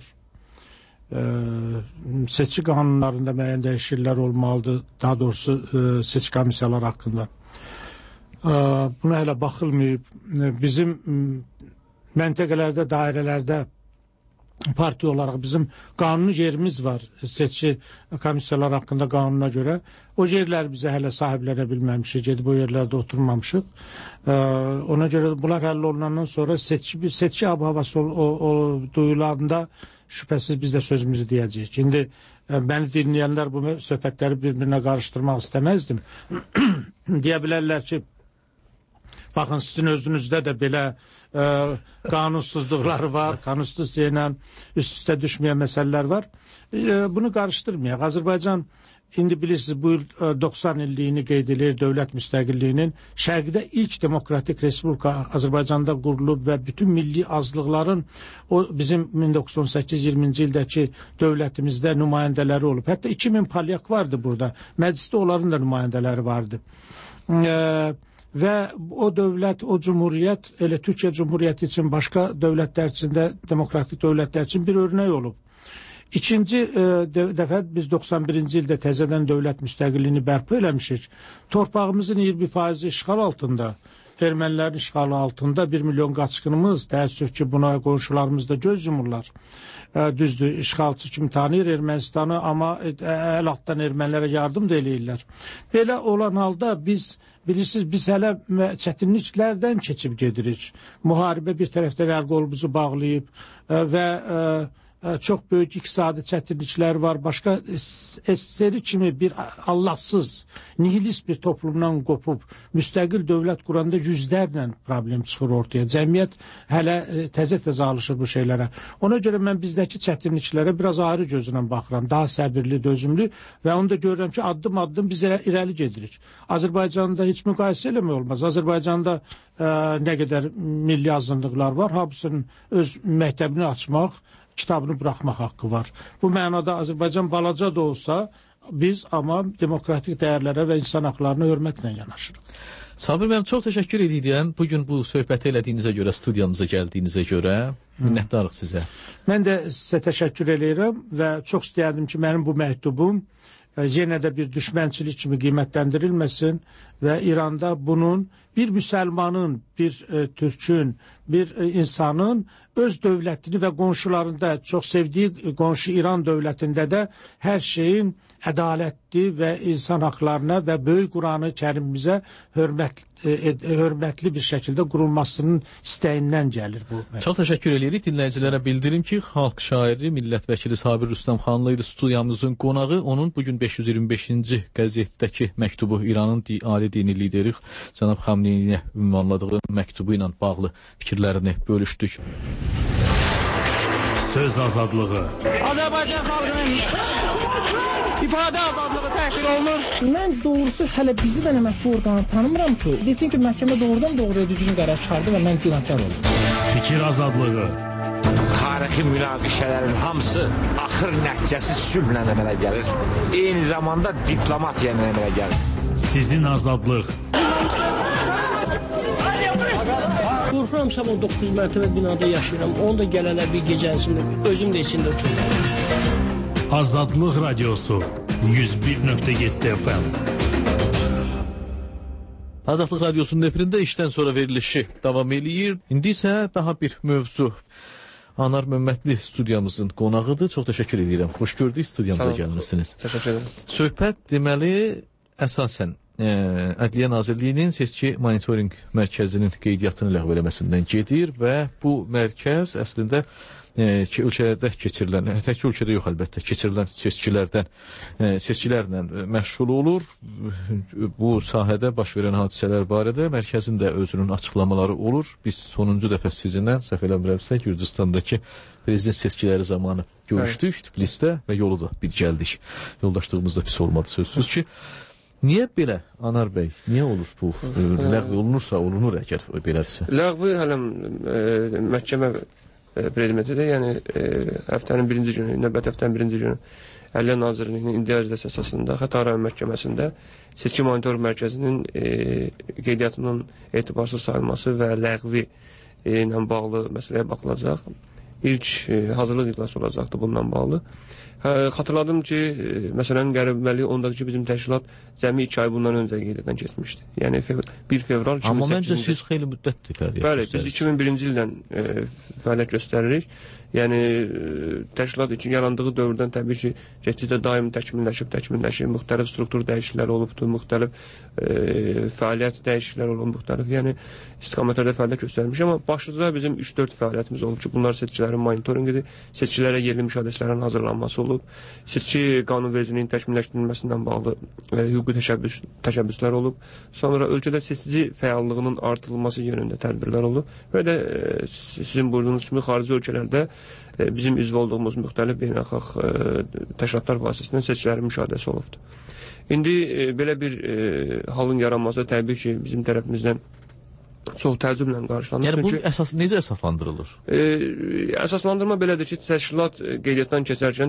Seçki qanunlarında müəyyən dəyişikliklər olmalıdır. Daha doğrusu seçki komissiyalar haqqında. Buna hələ baxılmayıb. Bizim məntəqələrdə, dairələrdə partiya olaraq bizim qanuni yerimiz var seçki komissiyalar haqqında qanuna görə. O yerlər bizə hələ sahiblənə bilməmişik, gedib o yerlərdə oturmamışıq. Ona görə bunlar həll olunandan sonra seçki havası duyulanda şübhəsiz biz də sözümüzü deyəcəyik. İndi məni dinləyənlər bu söhbətləri bir-birinə qarışdırmaq istəməzdim. Deyə bilərlər ki, baxın, sizin özünüzdə də belə qanunsuzluqlar var, qanunsuzluq ilə üst-üstə düşməyən məsələlər var. Bunu qarışdırmayaq. Azərbaycan, indi bilirsiniz, bu il 90 illiyini qeyd edir dövlət müstəqilliyinin. Şərqdə ilk demokratik respublika Azərbaycanda qurulub və bütün milli azlıqların o bizim 1918-20-ci ildəki dövlətimizdə nümayəndələri olub. Hətta 2000 polyak vardı burada. Məclisdə onların da nümayəndələri vardı. Və o dövlət, o cumhuriyyət, elə Türkiyə Cumhuriyyəti üçün başqa dövlətlər üçün də, demokratik dövlətlər üçün bir örnək olub. İkinci dəfə biz 91-ci ildə təzədən dövlət müstəqilliyini bərpa eləmişik. Torpağımızın 20% işğal altında, ermənilərin işğalı altında 1 milyon qaçqınımız, təəssüf ki, buna qonşularımız da göz yumurlar. Düzdür, işğalçı kimi tanıyır Ermənistanı, amma əl altdan ermənilərə yardım da eləyirlər. Belə olan halda bilirsiniz, biz hələ çətinliklərdən keçib gedirik. Müharibə bir tərəfdən əl qolumuzu bağlayıb və çox böyük iqtisadi çətinliklər var. Başqa SSR kimi bir Allahsız, nihilist bir toplumdan qopub müstəqil dövlət quranda yüzlərlə problem çıxır ortaya. Cəmiyyət hələ təzə alışır bu şeylərə. Ona görə mən bizdəki çətinliklərə biraz ayrı gözlə baxıram. Daha səbirli, dözümlü və onu da görürəm ki, addım-addım biz irəli gedirik. Azərbaycanda heç müqayisə eləmək olmaz. Azərbaycanda nə qədər milli azınlıqlar var, hamısının öz məktəbini açmaq, kitabını buraxmaq haqqı var. Bu mənada Azərbaycan balaca da olsa, biz amma demokratik dəyərlərə və insan haqlarına hörmətlə yanaşırıq. Sabir müəllim, çox təşəkkür edirəm. Bugün bu söhbəti elədiyinizə görə, studiyamıza gəldiyinizə görə minnətdarıq sizə. Mən də sizə təşəkkür edirəm və çox istəyərdim ki, mənim bu məktubum yenə də bir düşmənçilik kimi qiymətləndirilməsin və İranda bunun bir müsəlmanın, bir türkün, bir insanın öz dövlətini və qonşularında çox sevdiyi qonşu İran dövlətində də hər şeyin ədalətli və insan haqlarına və böyük Quranı Kərimimizə hörmətli bir şəkildə qurulmasının istəyindən gəlir bu. Çox təşəkkür edirik. Dinləyicilərə bildirim ki, xalq şairi, millət vəkili Sabir Rüstəmxanlı idi studiyamızın qonağı. Onun bugün 525-ci qəzetdəki məktubu İranın ali dini lideri cənab Xamneyniyə ünvanladığı məktubu ilə bağlı fikirlərini bölüşdük. Söz azadlığı. Azərbaycan xalqının ifadə azadlığı təhqir olunur. Mən doğrusu hələ bizi də əməkli orqanı tanımıram ki, desin ki, məhkəmə doğrudan-doğruya düzgün qərar çıxardı və mən günahkar oldum. Fikir azadlığı. Tarixi münaqişələrin hamısı axır nəticəsi sülhlə əmələ gəlir. Eyni zamanda diplomatiya ilə əmələ gəlir. Sizin azadlıq. Qorxuram, sabah 9 mərtəbə binada yaşayıram. Onu da gələnə bir gecənsində, özüm də içində uçurum. Azadlıq Radiosu 101.7 FM. Azadlıq Radiosunun efirində işdən sonra verilişi davam eləyir. İndi isə daha bir mövzu. Anar Məmmədli studiyamızın qonağıdır. Çox təşəkkür edirəm. Xoş gördük, studiyamıza gəlmişsiniz. Təşəkkür edirəm. Söhbət deməli əsasən Ədliyyə Nazirliyinin seçki monitorinq mərkəzinin qeydiyyatını ləğv eləməsindən gedir və bu mərkəz əslində ölkədə keçirilən, tək ölkədə yox əlbəttə, keçirilən seçkilərlə məşğul olur. Bu sahədə baş verən hadisələr barədə mərkəzin də özünün açıqlamaları olur. Biz sonuncu dəfə sizinlə, səhv eləmirəmsə, Gürcüstandakı prezident seçkiləri zamanı görüşdük Tiflisdə və yolu da bir gəldik. Yoldaşlığımız da pis olmadı sözsüz ki. Niyə belə, Anar bəy, niyə olur bu? Ləğv olunursa, olunur əgər belədirsə. Ləğvi hələm məhkəmə predmetidir, yəni həftənin birinci günü, növbəti həftənin birinci günü Ədliyyə Nazirliyinin indiyə iclası əsasında Xətai rayon məhkəməsində seçki monitorinq mərkəzinin qeydiyyatının etibarsız sayılması və ləğvi ilə bağlı məsələyə baxılacaq. İlk hazırlıq iclası olacaqdır bundan bağlı. Xatırladım ki, məsələnin qəribəliyi ondadır ki, bizim təşkilat cəmi 2 ay bundan öncə qeydiyyatdan keçmişdi. Yəni 1 fevral 2008-ci. Amma məncə siz xeyli müddətdir fəaliyyət göstərirsiniz. Bəli, biz 2001-ci ildən fəaliyyət göstəririk. Yəni təşkilat üçün yarandığı dövrdən təbii ki, getdikcə daim təkmilləşib, müxtəlif struktur dəyişiklikləri olubdur, müxtəlif fəaliyyət dəyişiklikləri olub, müxtəlif, yəni istiqamətlərdə fəaliyyət göstərmiş. Amma başlıca bizim 3-4 fəaliyyətimiz olub ki, bunlar seçkilərin monitorinqidir, seçkilərə yerli müşahidəçilərin hazırlanması olub, seçki qanunvericiliyin təkmilləşdirilməsindən bağlı hüquqi təşəbbüslər olub, sonra ölkədə seçici fəallığının artırılması yönündə tədbirlər olub və də sizin buyurduğunuz kimi xarici ölkələrdə bizim üzv olduğumuz müxtəlif beynəlxalq təşkilatlar vasitəsilə seçkilərin müşahidəsi olubdur. İndi belə bir halın yaranması təbii ki, bizim tərəfimizdən çox təəccüblə qarşılanır. Yəni bu necə əsaslandırılır? Əsaslandırma belədir ki, təşkilat qeydiyyatdan keçərkən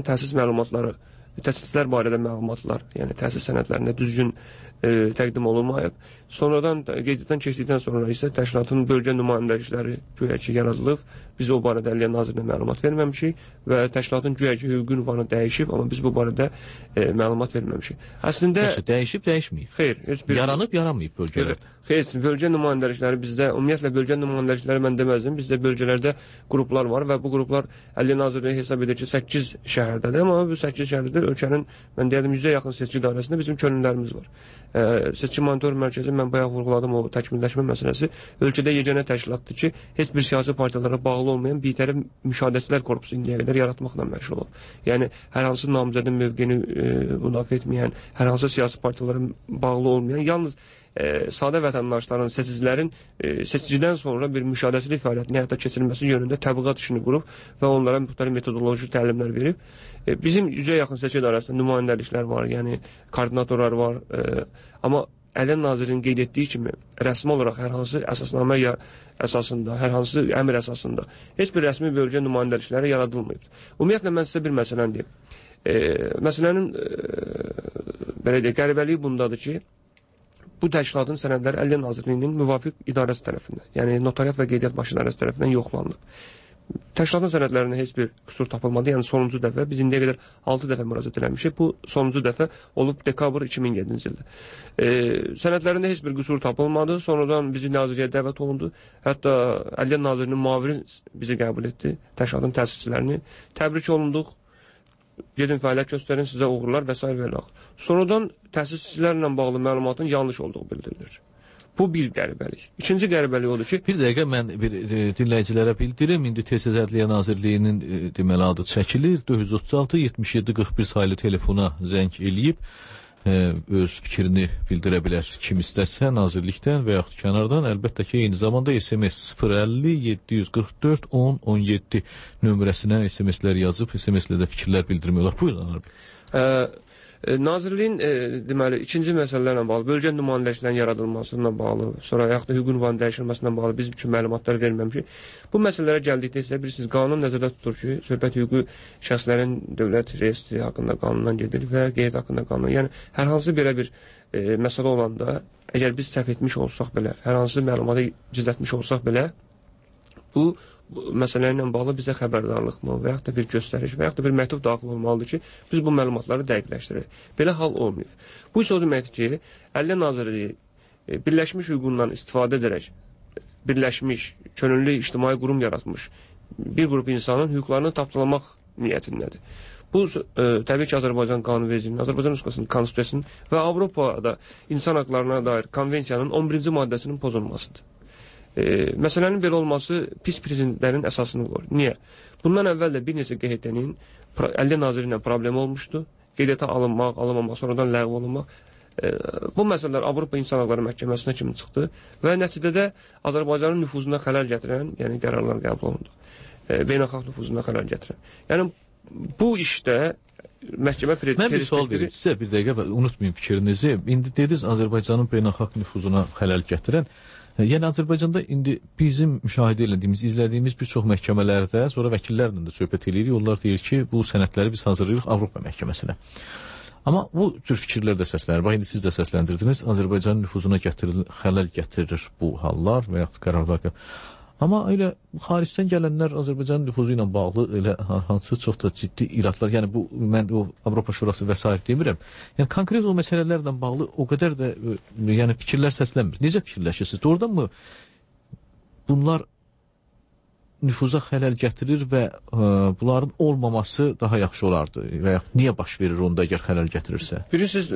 təsislər barədə məlumatlar, yəni təsis sənədlərində düzgün təqdim olunmayıb. Sonradan qeydiyyatdan keçdikdən sonra isə təşkilatın bölgə nümayəndəlikləri güya ki yaradılıb. Biz o barədə Ədliyyə Nazirliyinə məlumat verməmişik və təşkilatın güya ki hüquqi ünvanı dəyişib, amma biz bu barədə məlumat verməmişik. Əslində dəyişib, dəyişməyib. Xeyr, heç bir yaranıb, yaranmayıb bölgələrdə. Xeyr, bölgə nümayəndəlikləri bizdə, ümumiyyətlə bölgə nümayəndəlikləri mən deməzdim, bizdə bölgələrdə qruplar var və bu qruplar Ədliyyə Nazirliyi hesab edir ki, 8 şəhərdədir, amma bu 8 şəhərdə ölkənin, mən deyərdim, 100-ə yaxın seçki dairəsində bizim könüllərimiz var. Seçki monitorinq mərkəzi, mən bayaq vurğuladım o təkmilləşmə məsələsi, ölkədə yeganə təşkilatdır ki, heç bir siyasi partiyalara bağlı olmayan bir tərəf müşahidəçilər korpusu indiyə qədər yaratmaqla məşğul olub. Yəni, hər hansı namizədin mövqeyini müdafiə etməyən, hər hansı siyasi partiyalara bağlı olmayan, yalnız sadə vətəndaşların, seçicilərin seçicidən sonra bir müşahidəçilik fəaliyyətinin həyata keçirilməsi yönündə təbliğat işini qurub və onlara müxtəlif metodoloji təlimlər verib. Bizim 100-ə yaxın seçki dairəsində nümayəndəliklər var, yəni koordinatorlar var. Amma Ədliyyə Nazirliyinin qeyd etdiyi kimi rəsmi olaraq hər hansı əsasnamə əsasında, hər hansı əmr əsasında heç bir rəsmi bölgə nümayəndəlikləri yaradılmayıb. Ümumiyyətlə, mən sizə bir məsələni deyim. Məsələnin qəribəliyi bundadır ki, bu təşkilatın sənədləri Ədliyyə Nazirliyinin müvafiq idarəsi tərəfindən, yəni notariat və qeydiyyat başı idarəsi tərəfindən yoxlanılıb. Təşkilatın sənədlərində heç bir qüsur tapılmadı, yəni sonuncu dəfə, biz indiyə qədər 6 dəfə müraciət eləmişik, bu sonuncu dəfə olub dekabr 2007-ci ildə. Sənədlərində heç bir qüsur tapılmadı, sonradan bizi Nazirliyə dəvət olundu, hətta Ədliyyə Nazirliyinin müaviri bizi qəbul etdi, təşkilatın təsisçilərini, təbrik olunduq, gedin fəaliyyət göstərin, sizə uğurlar və s. və ilə. Sonradan təsisçilərlə bağlı məlumatın yanlış olduğu bildirilir. Bu bir qəribəlik. İkinci qəribəlik odur ki... Bir dəqiqə mən dinləyicilərə bildirim. İndi tez-tez Ədliyyə Nazirliyinin deməli adı çəkilir. 436-77-41 sayılı telefona zəng eləyib öz fikrini bildirə bilər kim istəsə nazirlikdən və yaxud kənardan. Əlbəttə ki, eyni zamanda SMS 050 744 10 17 nömrəsinə SMS-lər yazıb, SMS-lə də fikirlər bildirmək olar. Buyurun. Nazirliyin deməli ikinci məsələlərlə bağlı, bölgə nümayəndəliklərinin yaradılmasıyla bağlı, sonra yaxud da hüquq ünvanının dəyişilməsindən bağlı biz üçün məlumatlar verməmişik. Bu məsələlərə gəldikdə isə bilirsiniz, qanun nəzərdə tutur ki, söhbət hüquqi şəxslərin dövlət reyestri haqqında qanundan gedir və qeyd haqqında qanun. Yəni hər hansı belə bir məsələ olanda, əgər biz səhv etmiş olsaq belə, hər hansı məlumatı gizlətmiş olsaq belə, bu məsələ ilə bağlı bizə xəbərdarlıq mı və yaxud da bir göstəriş və yaxud da bir məktub daxil olmalıdır ki, biz bu məlumatları dəqiqləşdirək. Belə hal olmayıb. Bu isə o deməkdir ki, Ədliyyə Nazirliyi birləşmiş hüququndan istifadə edərək birləşmiş, könüllü ictimai qurum yaratmış bir qrup insanın hüquqlarını tapdalamaq niyyətindədir. Bu, təbii ki, Azərbaycan qanunvericiliyinin, Azərbaycan Respublikasının konstitusiyasının və Avropada insan haqlarına dair konvensiyanın 11-ci maddəsinin pozulmasıdır. Məsələnin belə olması pis prezidentlərin əsasını qoyur. Niyə? Bundan əvvəl də bir neçə QHT-nin Ədliyyə Naziri ilə problemi olmuşdu. QHT alınmaq, alınmamaq, sonradan ləğv olunmaq. Bu məsələlər Avropa İnsan Haqları Məhkəməsinə kimi çıxdı və nəticədə Azərbaycanın nüfuzuna xələl gətirən, yəni qərarlar qəbul olundu. Beynəlxalq nüfuzuna xələl gətirən. Yəni bu işdə məhkəmə Mən bir sual verim sizə, bir dəqiqə unutmayın fikrinizi. İndi dediniz Azərbaycanın beynəlxalq nüfuzuna xələl gətirən. Yəni Azərbaycanda indi bizim müşahidə edildiyimiz, izlədiyimiz bir çox məhkəmələrdə, sonra vəkillərlə də söhbət edirik. Onlar deyir ki, bu sənədləri biz hazırlayırıq Avropa məhkəməsinə. Amma bu cür fikirlər də səslənir. Bax, indi siz də səsləndirdiniz. Azərbaycanın nüfuzuna xələl gətirir bu hallar və yaxud qərarlar. Amma elə xaricdən gələnlər Azərbaycanın nüfuzu ilə bağlı elə hansı çox da ciddi iradlar, yəni bu mən o Avropa Şurası və s. demirəm. Yəni konkret o məsələlərlə bağlı o qədər də yəni fikirlər səslənmir. Necə fikirləşirsiniz? Doğrudanmı bunlar nüfuza xələl gətirir və bunların olmaması daha yaxşı olardı və yaxud niyə baş verir onda əgər xələl gətirirsə? Bilirsiniz,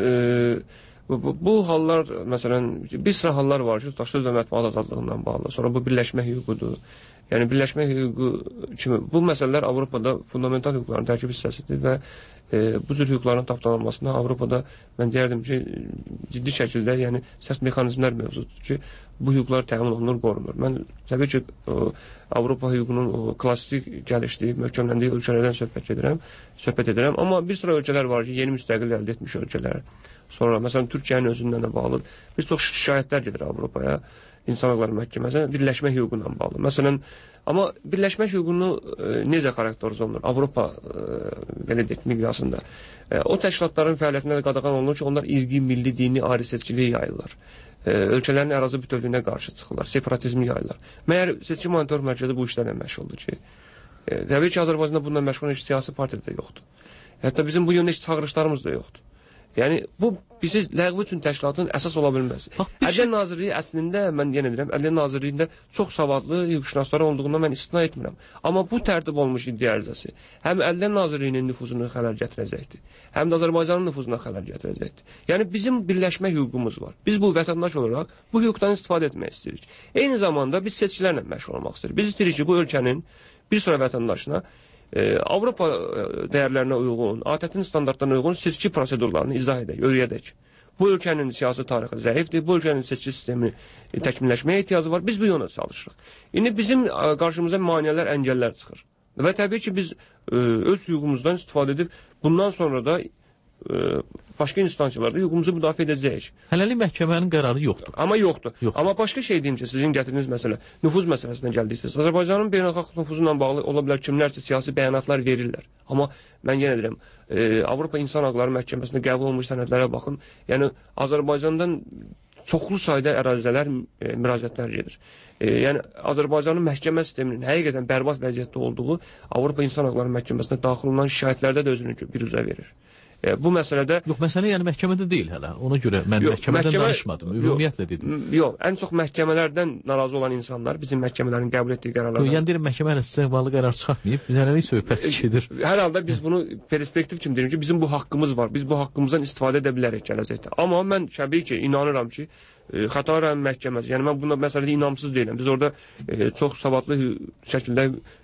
bu hallar, məsələn, bir sıra hallar var ki, söz və mətbuat azadlığından bağlı. Sonra bu birləşmə hüququdur. Yəni, birləşmə hüququ kimi bu məsələlər Avropada fundamental hüquqların tərkib hissəsidir və bu cür hüquqların tapdalanmasına Avropada mən deyərdim ki, ciddi şəkildə, yəni sərt mexanizmlər mövcuddur ki, bu hüquqlar təmin olunur, qorunur. Mən təbii ki, Avropa hüququnun klassik gəlişdiyi, möhkəmləndiyi ölkələrdən söhbət edirəm. Amma bir sıra ölkələr var ki, yeni müstəqil əldə etmiş ölkələr. Sonra, məsələn, Türkiyənin özündən də bağlı bir çox şikayətlər gedir Avropaya, İnsan Haqları Məhkəməsinə, birləşmə hüququndan bağlı. Məsələn, amma birləşmə hüququnu necə xarakterizə olunur? Avropa, belə deyək, miqyasında. O təşkilatların fəaliyyətinə də qadağan olunur ki, onlar irqi, milli, dini, ayrı-seçkiliyi yayırlar. Ölkələrin ərazi bütövlüyünə qarşı çıxırlar, separatizmi yayırlar. Məyər seçki monitör mərkəzi bu işlərlə məşğuldur ki, təbii ki, Azərbaycanda bununla məşğul heç siyasi partiyada yoxdur. Hətta bizim bu yöndə heç çağırışlarımız da yoxdur. Yəni, bu bizi ləğv üçün təşkilatın əsas ola bilməz. Ədliyyə Nazirliyi əslində, mən yenə deyirəm, Ədliyyə Nazirliyində çox savadlı hüquqşünaslar olduğundan mən istisna etmirəm. Amma bu tərtib olmuş iddia ərizəsi həm Ədliyyə Nazirliyinin nüfuzunu xələl gətirəcəkdir, həm də Azərbaycanın nüfuzuna xələl gətirəcəkdir. Yəni, bizim birləşmə hüququmuz var. Biz bu vətəndaş olaraq bu hüquqdan istifadə etmək istəyirik. Eyni zamanda biz seçkilərlə məşğul olmaq istəyirik. Biz istəyirik ki, bu ölkənin bir sıra vətəndaşına Avropa dəyərlərinə uyğun, ATƏT-in standartlarına uyğun seçki prosedurlarını izah edək, öyrədək. Bu ölkənin siyasi tarixi zəifdir, bu ölkənin seçki sistemi təkmilləşməyə ehtiyacı var, biz bu yolda çalışırıq. İndi bizim qarşımıza maneələr, əngəllər çıxır. Və təbii ki, biz öz hüququmuzdan istifadə edib, bundan sonra da başqa instansiyalarda hüququmuzu müdafiə edəcəyik. Hələlik məhkəmənin qərarı yoxdur. Amma yoxdur. Amma başqa şey deyim ki, sizin gətirdiyiniz məsələ, nüfuz məsələsinə gəldiksiniz. Azərbaycanın beynəlxalq nüfuzu ilə bağlı ola bilər kimlərsə siyasi bəyanatlar verirlər. Amma mən yenə deyirəm, Avropa İnsan Haqları Məhkəməsində qəbul olmuş sənədlərə baxın. Yəni, Azərbaycandan çoxlu sayda ərazilər, müraciətlər gedir. Yəni, Azərbaycanın məhkəmə sisteminin həqiqətən bərbad vəziyyətdə olduğu Avropa İnsan Haqları Məhkəməsinə daxil olunan şikayətlərdə də özünü bir üzə verir. Bu məsələdə... Yox, məsələ yəni məhkəmədə deyil hələ. Ona görə mən məhkəmədən danışmadım. Ümumiyyətlə dedim. Yox, ən çox məhkəmələrdən narazı olan insanlar bizim məhkəmələrin qəbul etdiyi qərarlardan... Yəni deyirəm, məhkəmə hələ sizə bağlı qərar çıxartmayıb, hələlik söhbət gedir. Hər halda biz bunu perspektiv kimi deyirik ki, bizim bu haqqımız var. Biz bu haqqımızdan istifadə edə bilərik gələcəkdə. Amma mən təbii ki, inanıram ki, Xətai rayon məhkəməsi, yəni mən bunda məsələdə inamsız deyiləm. Biz orada çox savadlı şəkildə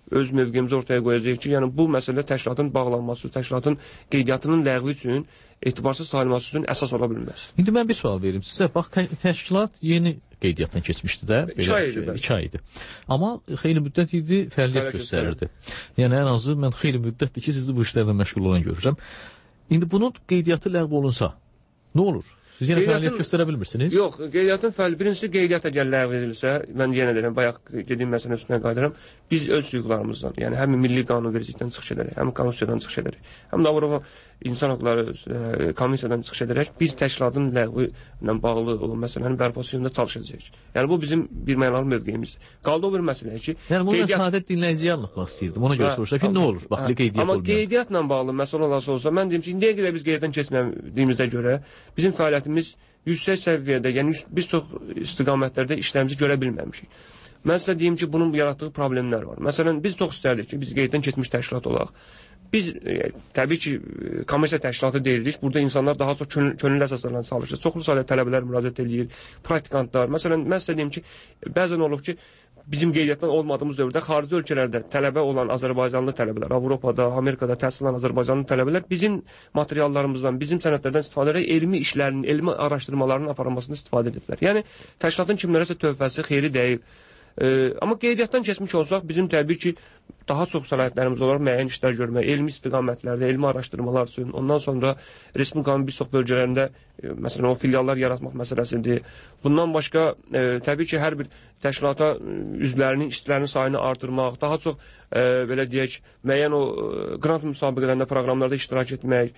öz mövqeyimizi ortaya qoyacağıq ki, yəni bu məsələ təşkilatın bağlanması, təşkilatın qeydiyyatının ləğvi üçün, etibarsız sayılması üçün əsas ola bilməz. İndi mən bir sual verim sizə. Bax, təşkilat yeni qeydiyyatdan keçmişdi də. 2 ay idi. Amma xeyli müddət idi, fəaliyyət göstərirdi. Yəni, ən azı mən xeyli müddətdir ki, sizi bu işlərlə məşğul olan görürəm. İndi bunun qeydiyyatı ləğv olunsa, nə olur? Siz yenə fəaliyyət göstərə bilmirsiniz? Yox, qeydiyyatın birincisi qeydiyyat əgər ləğv edilsə, mən yenə deyirəm, bayaq dediyim məsələnin üstünə qayıdıram, biz öz hüquqlarımızdan, yəni həm milli qanunvericilikdən çıxış edərək, həm konstitusiyadan çıxış edərək, həm də Avropa İnsan Hüquqları Komissiyadan çıxış edərək, biz təşkilatın ləğvi ilə bağlı olan məsələnin bərpası yolunda çalışacağıq. Yəni bu bizim birmənalı mövqeyimizdir. Qaldı o bir məsələ ki, yəni bunu sadə dinləyiciyə anlatmaq istəyirdim. Ona görə soruşaq ki, nə olur? Bax, qeydiyyat olmuyor. Amma qeydiyyatla bağlı məsələ olsa, mən deyim ki, indiyə qədər biz qeydiyyatdan keçmədiyimizə görə bizim fəaliyyətimiz yüksək səviyyədə, yəni bir çox istiqamətlərdə işlərimizi görə bilməmişik. Mən sizə deyim ki, bunun yaratdığı problemlər var. Məsələn, biz çox istərdik ki, biz qeyddən keçmiş təşkilat olaq. Biz təbii ki, komissiya təşkilatı deyirik. Burada insanlar daha çox könüllü əsaslarla çalışır. Çoxlu sayda tələbələr müraciət edir, praktikantlar. Məsələn, mən sizə deyim ki, bəzən olub ki, bizim qeydiyyatdan olmadığımız dövrdə xarici ölkələrdə tələbə olan Azərbaycanlı tələbələr, Avropada, Amerikada təhsil alan Azərbaycanlı tələbələr bizim materiallarımızdan, bizim sənədlərdən istifadə edərək elmi işlərinin, elmi araşdırmalarının aparılmasını istifadə edirlər. Yəni, təşkilatın kimlərəsə tövbəsi xeyri deyil. Amma qeydiyyatdan keçmiş olsaq, bizim təbii ki, daha çox səlahiyyətlərimiz olaraq müəyyən işlər görmək, elmi istiqamətlərdə, elmi araşdırmalar üçün, ondan sonra Respublikanın bir çox bölgələrində, məsələn, o filiallar yaratmaq məsələsidir. Bundan başqa, təbii ki, hər bir təşkilata üzvlərinin, işçilərinin sayını artırmaq, daha çox, belə deyək, müəyyən o qrant müsabiqələrində, proqramlarda iştirak etmək,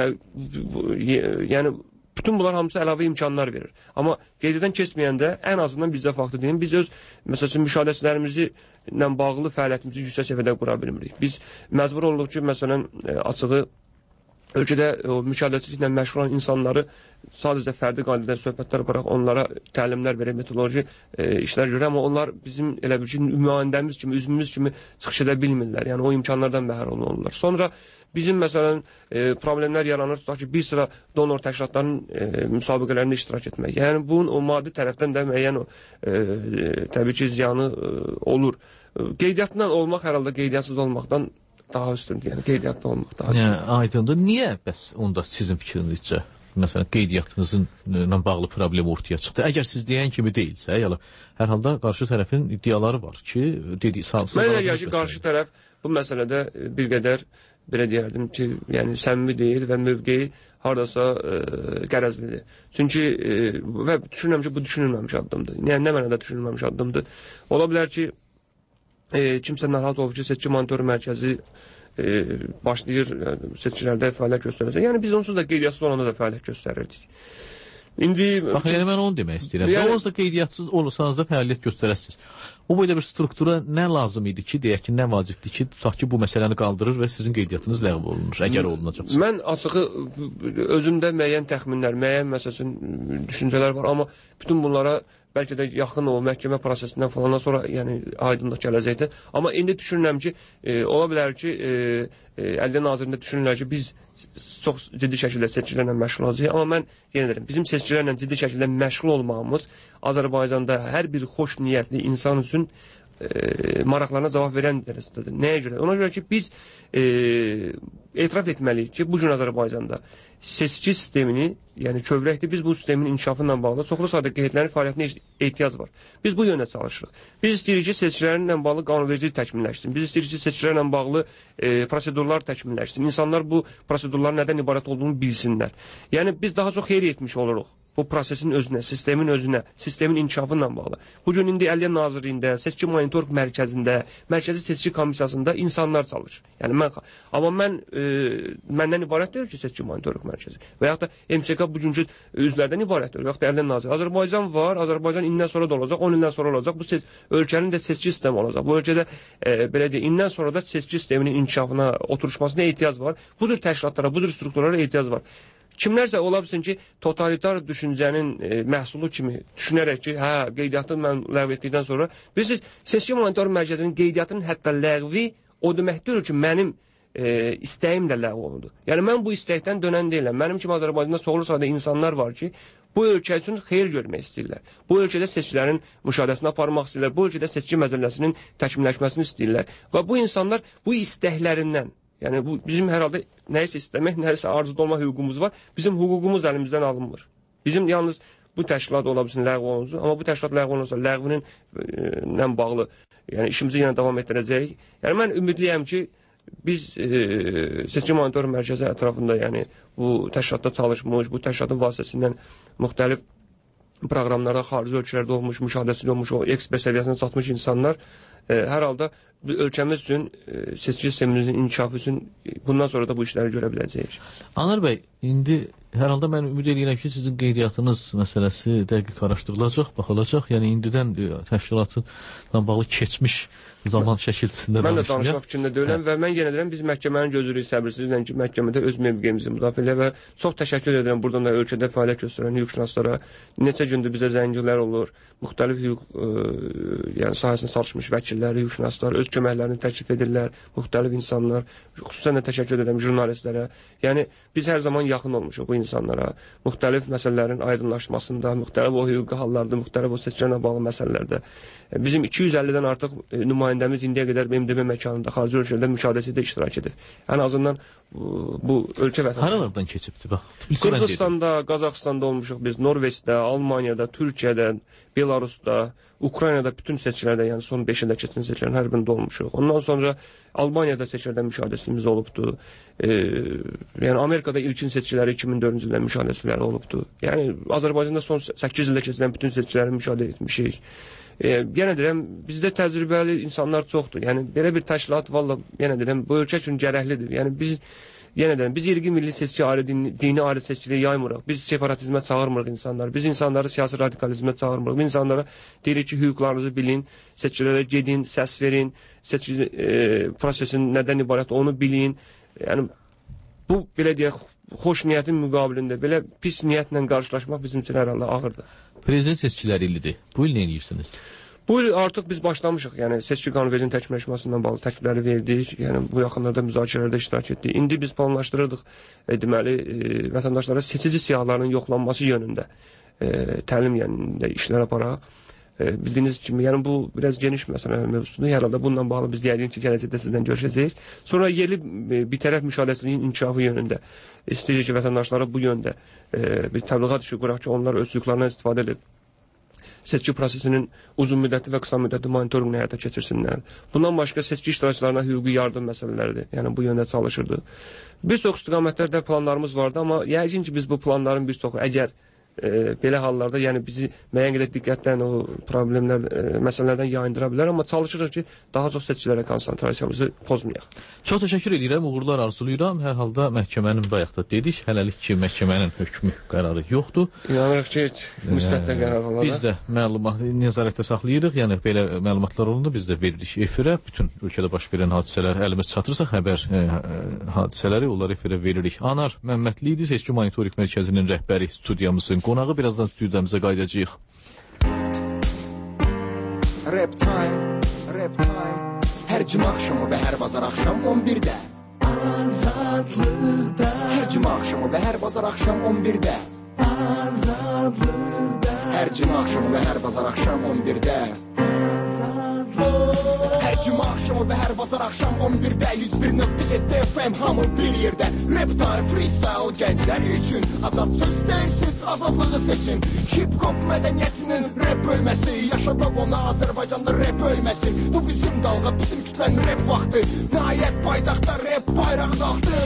yəni, bütün bunlar hamısı əlavə imkanlar verir. Amma qeydiyyatdan keçməyəndə ən azından bizdə faktı deyim, biz öz müşahidəçilərimizi ilə bağlı fəaliyyətimizi yüksək səviyyədə qura bilmirik. Biz məcbur oluruq ki, məsələn, açığı ölkədə müşahidəçiliklə məşğul olan insanları sadəcə fərdi qaydada söhbətlər aparaq, onlara təlimlər verək, metodoloji işlər görək, amma onlar bizim elə bir ki, nümayəndəmiz kimi, üzvümüz kimi çıxış edə bilmirlər. Yəni, o imkanlardan məhrum olurlar. Sonra bizim, məsələn, problemlər yaranır, tutaq ki, bir sıra donor təşkilatların müsabiqələrində iştirak etmək. Yəni, bunun o maddi tərəfdən də müəyyən təbii ki, ziyanı olur. Qeydiyyatla olmaq hər halda qeydiyyətsiz olmaqdan daha üstündür. Yəni, qeydiyyatda olmaq daha üstündür. Yəni, aydındır. Niyə bəs onda sizin fikrinizcə? Məsələn, qeydiyyatınızla bağlı problem ortaya çıxdı. Əgər siz deyən kimi deyilsə, hər halda qarşı tərəfin iddiaları var ki, mən elə ki, qarşı tərəf bu məsələdə bir qədər belə deyərdim ki, yəni səmimi deyil və mövqeyi haradasa qərəzlidir. Çünki və düşünürəm ki, bu düşünülməmiş addımdır. Yəni, nə mənada düşünülməmiş addımdır? Ola bilər ki, kimsə narahat olur ki, seçki monitoru mərkəzi başlayır seçkilərdə fəaliyyət göstərəcək. Yəni, biz onsuz da qeydiyyatçısız olanda da fəaliyyət göstərirdik. İndi... Bax, yəni mən onu demək istəyirəm. Yəni, onsuz da qeydiyyatçısız olursanız da fəaliyyət göstərəsiniz. O boyda bir struktura nə lazım idi ki, deyək ki, nə vacibdir ki, tutaq ki, bu məsələni qaldırır və sizin qeydiyyatınız ləğv olunur, əgər olunacaqsa? Mən açığı özümdə müəyyən təxminlər, müəyyən məsələn düşüncələr var, amma bütün bunlara bəlkə də yaxın o məhkəmə prosesindən falandan sonra yəni aydınlıq gələcəkdir. Amma indi düşünürəm ki, ola bilər ki, Ədliyyə Nazirliyində düşünürlər ki, biz çox ciddi şəkildə seçkilərlə məşğul olacağıq. Amma mən yenə deyirəm, bizim seçkilərlə ciddi şəkildə məşğul olmağımız Azərbaycanda hər bir xoş niyyətli insan üçün maraqlarına cavab verən dərəcədədir. Nəyə görə? Ona görə ki, biz etiraf etməliyik ki, bugün Azərbaycanda seçki sistemini, yəni kövrəkdir, biz bu sistemin inkişafı ilə bağlı çoxlu sayda qeydlərin fəaliyyətinə ehtiyac var. Biz bu yöndə çalışırıq. Biz istəyirik ki, seçkilərlə bağlı qanunvericilik təkmilləşsin. Biz istəyirik ki, seçkilərlə bağlı prosedurlar təkmilləşsin. İnsanlar bu prosedurların nədən ibarət olduğunu bilsinlər. Yəni, biz daha çox xeyir etmiş oluruq. Bu prosesin özünə, sistemin özünə, sistemin inkişafı ilə bağlı. Bugün indi Ədliyyə Nazirliyində, Seçki Monitorinq Mərkəzində, Mərkəzi Seçki Komissiyasında insanlar çalışır. Yəni amma məndən ibarət deyil ki, Seçki Monitorinq Mərkəzi. Və yaxud da MÇK bugünkü üzvlərdən ibarət deyil. Və yaxud da Ədliyyə Nazirliyi. Azərbaycan var, Azərbaycan indən sonra da olacaq, 10 ildən sonra olacaq. Bu ölkənin də seçki sistemi olacaq. Bu ölkədə belə deyək, indən sonra da seçki sisteminin inkişafına, oturuşmasına ehtiyac var. Bu cür təşkilatlara, bu cür strukturlara ehtiyac var. Kimlərsə ola bilsin ki, totalitar düşüncənin məhsulu kimi düşünərək ki, qeydiyyatı mən ləğv etdikdən sonra, bilirsiniz, Seçki Monitorinq Mərkəzinin qeydiyyatının hətta ləğvi o demək deyil ki, mənim istəyim də ləğv olundu. Yəni mən bu istəkdən dönən deyiləm. Mənim kimi Azərbaycanda çoxlu sayda insanlar var ki, bu ölkə üçün xeyir görmək istəyirlər. Bu ölkədə seçkilərin müşahidəsini aparmaq istəyirlər. Bu ölkədə seçki məcəlləsinin təkmilləşməsini istəyirlər. Və bu insanlar bu istəklərindən, yəni bu bizim hər halda nəyisə istəmək, nəyisə arzuda olma hüququmuz var. Bizim hüququmuz əlimizdən alınmır. Bizim yalnız bu təşkilat ola bilsin, ləğv olunsun. Amma bu təşkilat ləğv olunsa, ləğvinin bağlı, yəni işimizi yenə davam etdirəcəyik. Yəni mən ümidliyəm ki, biz seçki monitoring mərkəzi ətrafında, yəni bu təşkilatda çalışmış, bu təşkilatın vasitəsindən müxtəlif proqramlarda, xarici ölkələrdə olmuş, müşahidəsi olmuş, o ekspert səviyyəsinə çatmış insanlar hər halda ölkəmiz üçün, seçki sistemimizin inkişafı üçün bundan sonra da bu işləri görə biləcəyik. Anar bəy, indi hər halda mən ümid edirəm ki, sizin qeydiyyatınız məsələsi dəqiq araşdırılacaq, baxılacaq. Yəni indidən təşkilatla bağlı keçmiş zaman şəkilçisində mən də danışmaq fikrində deyiləm və mən yenə deyirəm, biz məhkəmənin gözləyirik səbirsizlə ki, məhkəmədə öz mövqeyimizi müdafiə elə və çox təşəkkür edirəm buradan da ölkədə fəaliyyət göstərən hüquqşünaslara. Neçə gündür bizə zəngilər olur, müxtəlif hüquq yəni sahəsində çalışmış vəkillər, hüquqşünaslar öz köməklərini təklif edirlər, müxtəlif insanlar, xüsusən də təşəkkür edirəm jurnalistlərə. Yəni biz hər zaman yaxın olmuşuq bu insanlara, müxtəlif məsələlərin aydınlaşmasında, müxtəlif o hüquqi hallarda, müxtəlif o seçkilərlə bağlı məsələlərdə. Bizim 250-dən artıq nümayəndəmiz indiyə qədər MDB məkanında, xarici ölkələrdə müşahidəsində iştirak edir. Ən azından bu ölkə vətəndaşı. Haralardan keçibdi bax? Qırğızstanda, Qazaxstanda olmuşuq biz, Norveçdə, Almaniyada, Türkiyədə, Belarusda, Ukraynada bütün seçkilərdə, yəni son 5 ildə keçən seçkilərin hər birində olmuşuq. Ondan sonra Almaniyada seçkilərdə müşahidəsimiz olubdu. Yəni Amerikada ilkin seçkiləri 2004-cü ildə müşahidələri olubdu. Yəni Azərbaycanda son 8 ildə keçirilən bütün seçkiləri müşahidə etmişik. Yenə deyirəm, bizdə təcrübəli insanlar çoxdur. Yəni belə bir təşkilat valla yenə deyirəm, bu ölkə üçün gərəklidir. Yəni biz yenə deyirəm, biz irqi milli seçki ayrı, dini ayrı seçkiliyi yaymırıq. Biz separatizmə çağırmırıq insanlar. Biz insanları siyasi radikalizmə çağırmırıq. Biz insanlara deyirik ki, hüquqlarınızı bilin, seçkilərə gedin, səs verin, seçki prosesinin nədən ibarət onu bilin. Yəni bu belə deyək, xoş niyyətin müqabilində belə pis niyyətlə qarşılaşmaq bizim üçün hər halda ağırdır. Prezident seçkiləri illidir. Bu il nə edirsiniz? Bu il artıq biz başlamışıq. Yəni seçki qanunvericinin təkmilləşməsindən bağlı təklifləri verdik. Yəni bu yaxınlarda müzakirələrdə iştirak etdik. İndi biz planlaşdırırdıq deməli vətəndaşlara seçici siyahılarının yoxlanması yönündə təlim yəni işlər aparaq. Bildiyiniz kimi, yəni bu biraz geniş məsələ mövzusudur. Hər halda bununla bağlı biz deyərik ki, gələcəkdə sizdən görüşəcəyik. Sonra yerli bir tərəf müşahidəsinin inkişafı yönündə istəyirik ki, vətəndaşlara bu yöndə bir təbliğat işi quraq ki, onlar öz hüquqlarından istifadə edib seçki prosesinin uzun müddətli və qısa müddətli monitorinqini həyata keçirsinlər. Bundan başqa seçki iştirakçılarına hüquqi yardım məsələləridir. Yəni bu yöndə çalışırdı. Bir çox istiqamətlərdə planlarımız vardı, amma yəqin ki, biz bu planların bir çoxu əgər belə hallarda, yəni bizi müəyyən qədər diqqətdən o problemlər, məsələlərdən yayındıra bilər, amma çalışırıq ki, daha çox seçkilərə konsentrasiyamızı pozmayaq. Çox təşəkkür edirəm, uğurlar arzulayıram. Hər halda məhkəmənin bayaqda dedik, hələlik ki, məhkəmənin hökmü qərarı yoxdur. İnanırıq ki, müsbətlə qərar olaraq. Biz də məlumatı nəzarətdə saxlayırıq, yəni belə məlumatlar olundu, biz də veririk efirə. Bütün ölkədə baş verən hadisələr əlimiz çatırsa, xəbər hadisələri onları efirə veririk. Anar Məmmədli idi, Seçki Monitoring Mərkəzinin rəhbəri, studiyamızın qonağı. Birazdan stüdyomuzda qaydacağıq. Rap time, rap time. Hər cümə axşamı və hər bazar axşam 11-də Azadlıqda. Hər cümə axşamı və hər bazar axşam 11-də Azadlıqda. Hər cümə axşamı və hər bazar axşam 11-də Hər cümə axşamı və hər bazar axşam 11-də 101.7 FM hamı bir yerdə Rap time, freestyle gənclər üçün Azad söz deyirsiz, azadlığı seçin Hip-hop mədəniyyətinin rap bölməsi Yaşadaq ona Azərbaycanda rap ölməsin Bu bizim dalğa, bizim kütlənin rap vaxtı Nəhayət paydaxtda rap bayraq qalxdı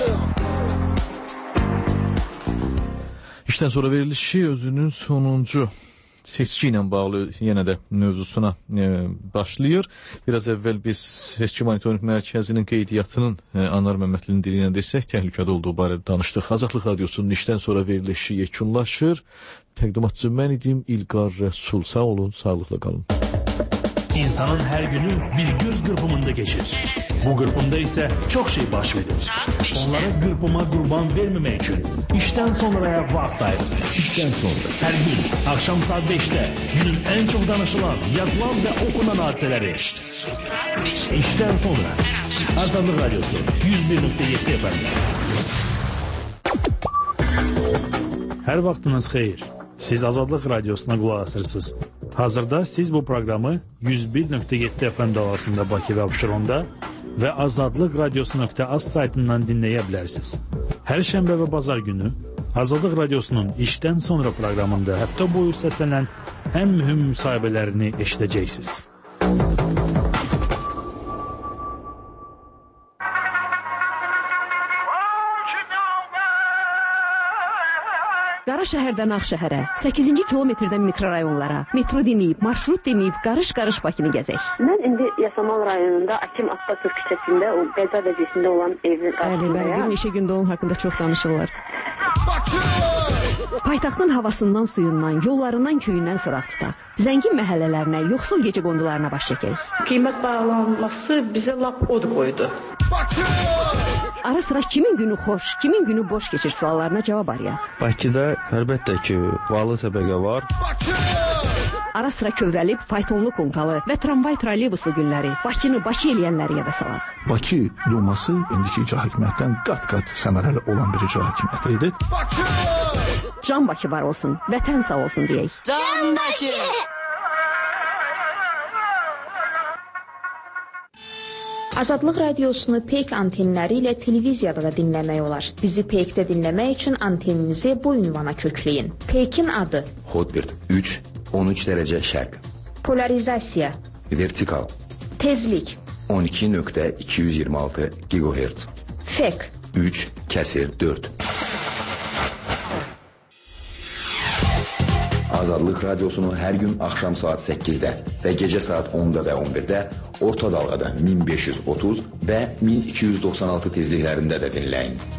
İşdən sonra verilişi özünün sonuncu seçki ilə bağlı yenə də mövzusuna başlayır. Biraz əvvəl biz Seçki Monitoring Mərkəzinin qeydiyyatının Anar Məmmədlinin dili ilə desək, təhlükədə olduğu barədə danışdıq. Azadlıq Radiosunun işdən sonra verilişi yekunlaşır. Təqdimatçı mən idim, İlqar Rəsul. Sağ olun, sağlıqla qalın. İnsanın hər günü bir göz qırpımında keçir. Bu qırpımda isə çox şey baş verir. Onlara qırpıma qurban verməmək üçün işdən sonraya vaxt ayırır. İşdən sonra. Hər gün, axşam saat 5-də günün ən çox danışılan, yazılan və okunan hadisələri Radyosu. İşten sonra Azadlık Radyosu 101.7 FM. Hər vaxtınız xeyir. Siz Azadlıq Radyosuna qulaq asırsınız. Hazırda siz bu proqramı 101.7 FM dalasında Bakı və Abşeronda və azadlıqradiosu.az saytından dinləyə bilərsiniz. Hər şənbə və bazar günü Azadlıq Radiosunun işdən sonra proqramında həftə boyu səslənən ən mühüm müsahibələrini eşidəcəksiniz. Qara şəhərdən Ağşəhərə, 8-ci kilometrdən mikrorayonlara, metro deməyib, marşrut deməyib, qarış-qarış Bakını gəzək. Mən indi Yasamal rayonunda Akim Abbasov küçəsində o qəza vəziyyətində olan evin qarşısındayam. Bəli, bir neçə gündə onun haqqında çox danışırlar. Paytaxtın havasından, suyundan, yollarından, köyündən soraq tutaq. Zəngin məhəllələrinə, yoxsul gecə qondularına baş çəkək. Qiymət bağlanması bizə lap od qoydu. Ara sıra kimin günü xoş, kimin günü boş keçir suallarına cavab arayaq. Bakıda əlbəttə ki, varlı təbəqə var. Ara sıra kövrəlib, faytonlu konkalı və tramvay trolleybusu günləri Bakını Bakı eləyənləri yada salaq. Bakı Duması indiki icra hakimiyyətdən qat-qat səmərəli olan bir icra hakimiyyəti idi. Can Bakı var olsun, vətən sağ olsun deyək. Can Bakı! Azadlıq Radiosunu PEYK antenləri ilə televiziyada da dinləmək olar. Bizi PEYK-də dinləmək üçün anteninizi bu ünvana kökləyin. PEYK-in adı Hotbird 3, 13 dərəcə şərq. Polarizasiya Vertikal Tezlik 12.226 GHz. FEK 3/4. Azadlıq Radiosunu hər gün axşam saat 8-də və gecə saat 10-da və 11-də orta dalğada 1530 və 1296 tezliklərində də dinləyin.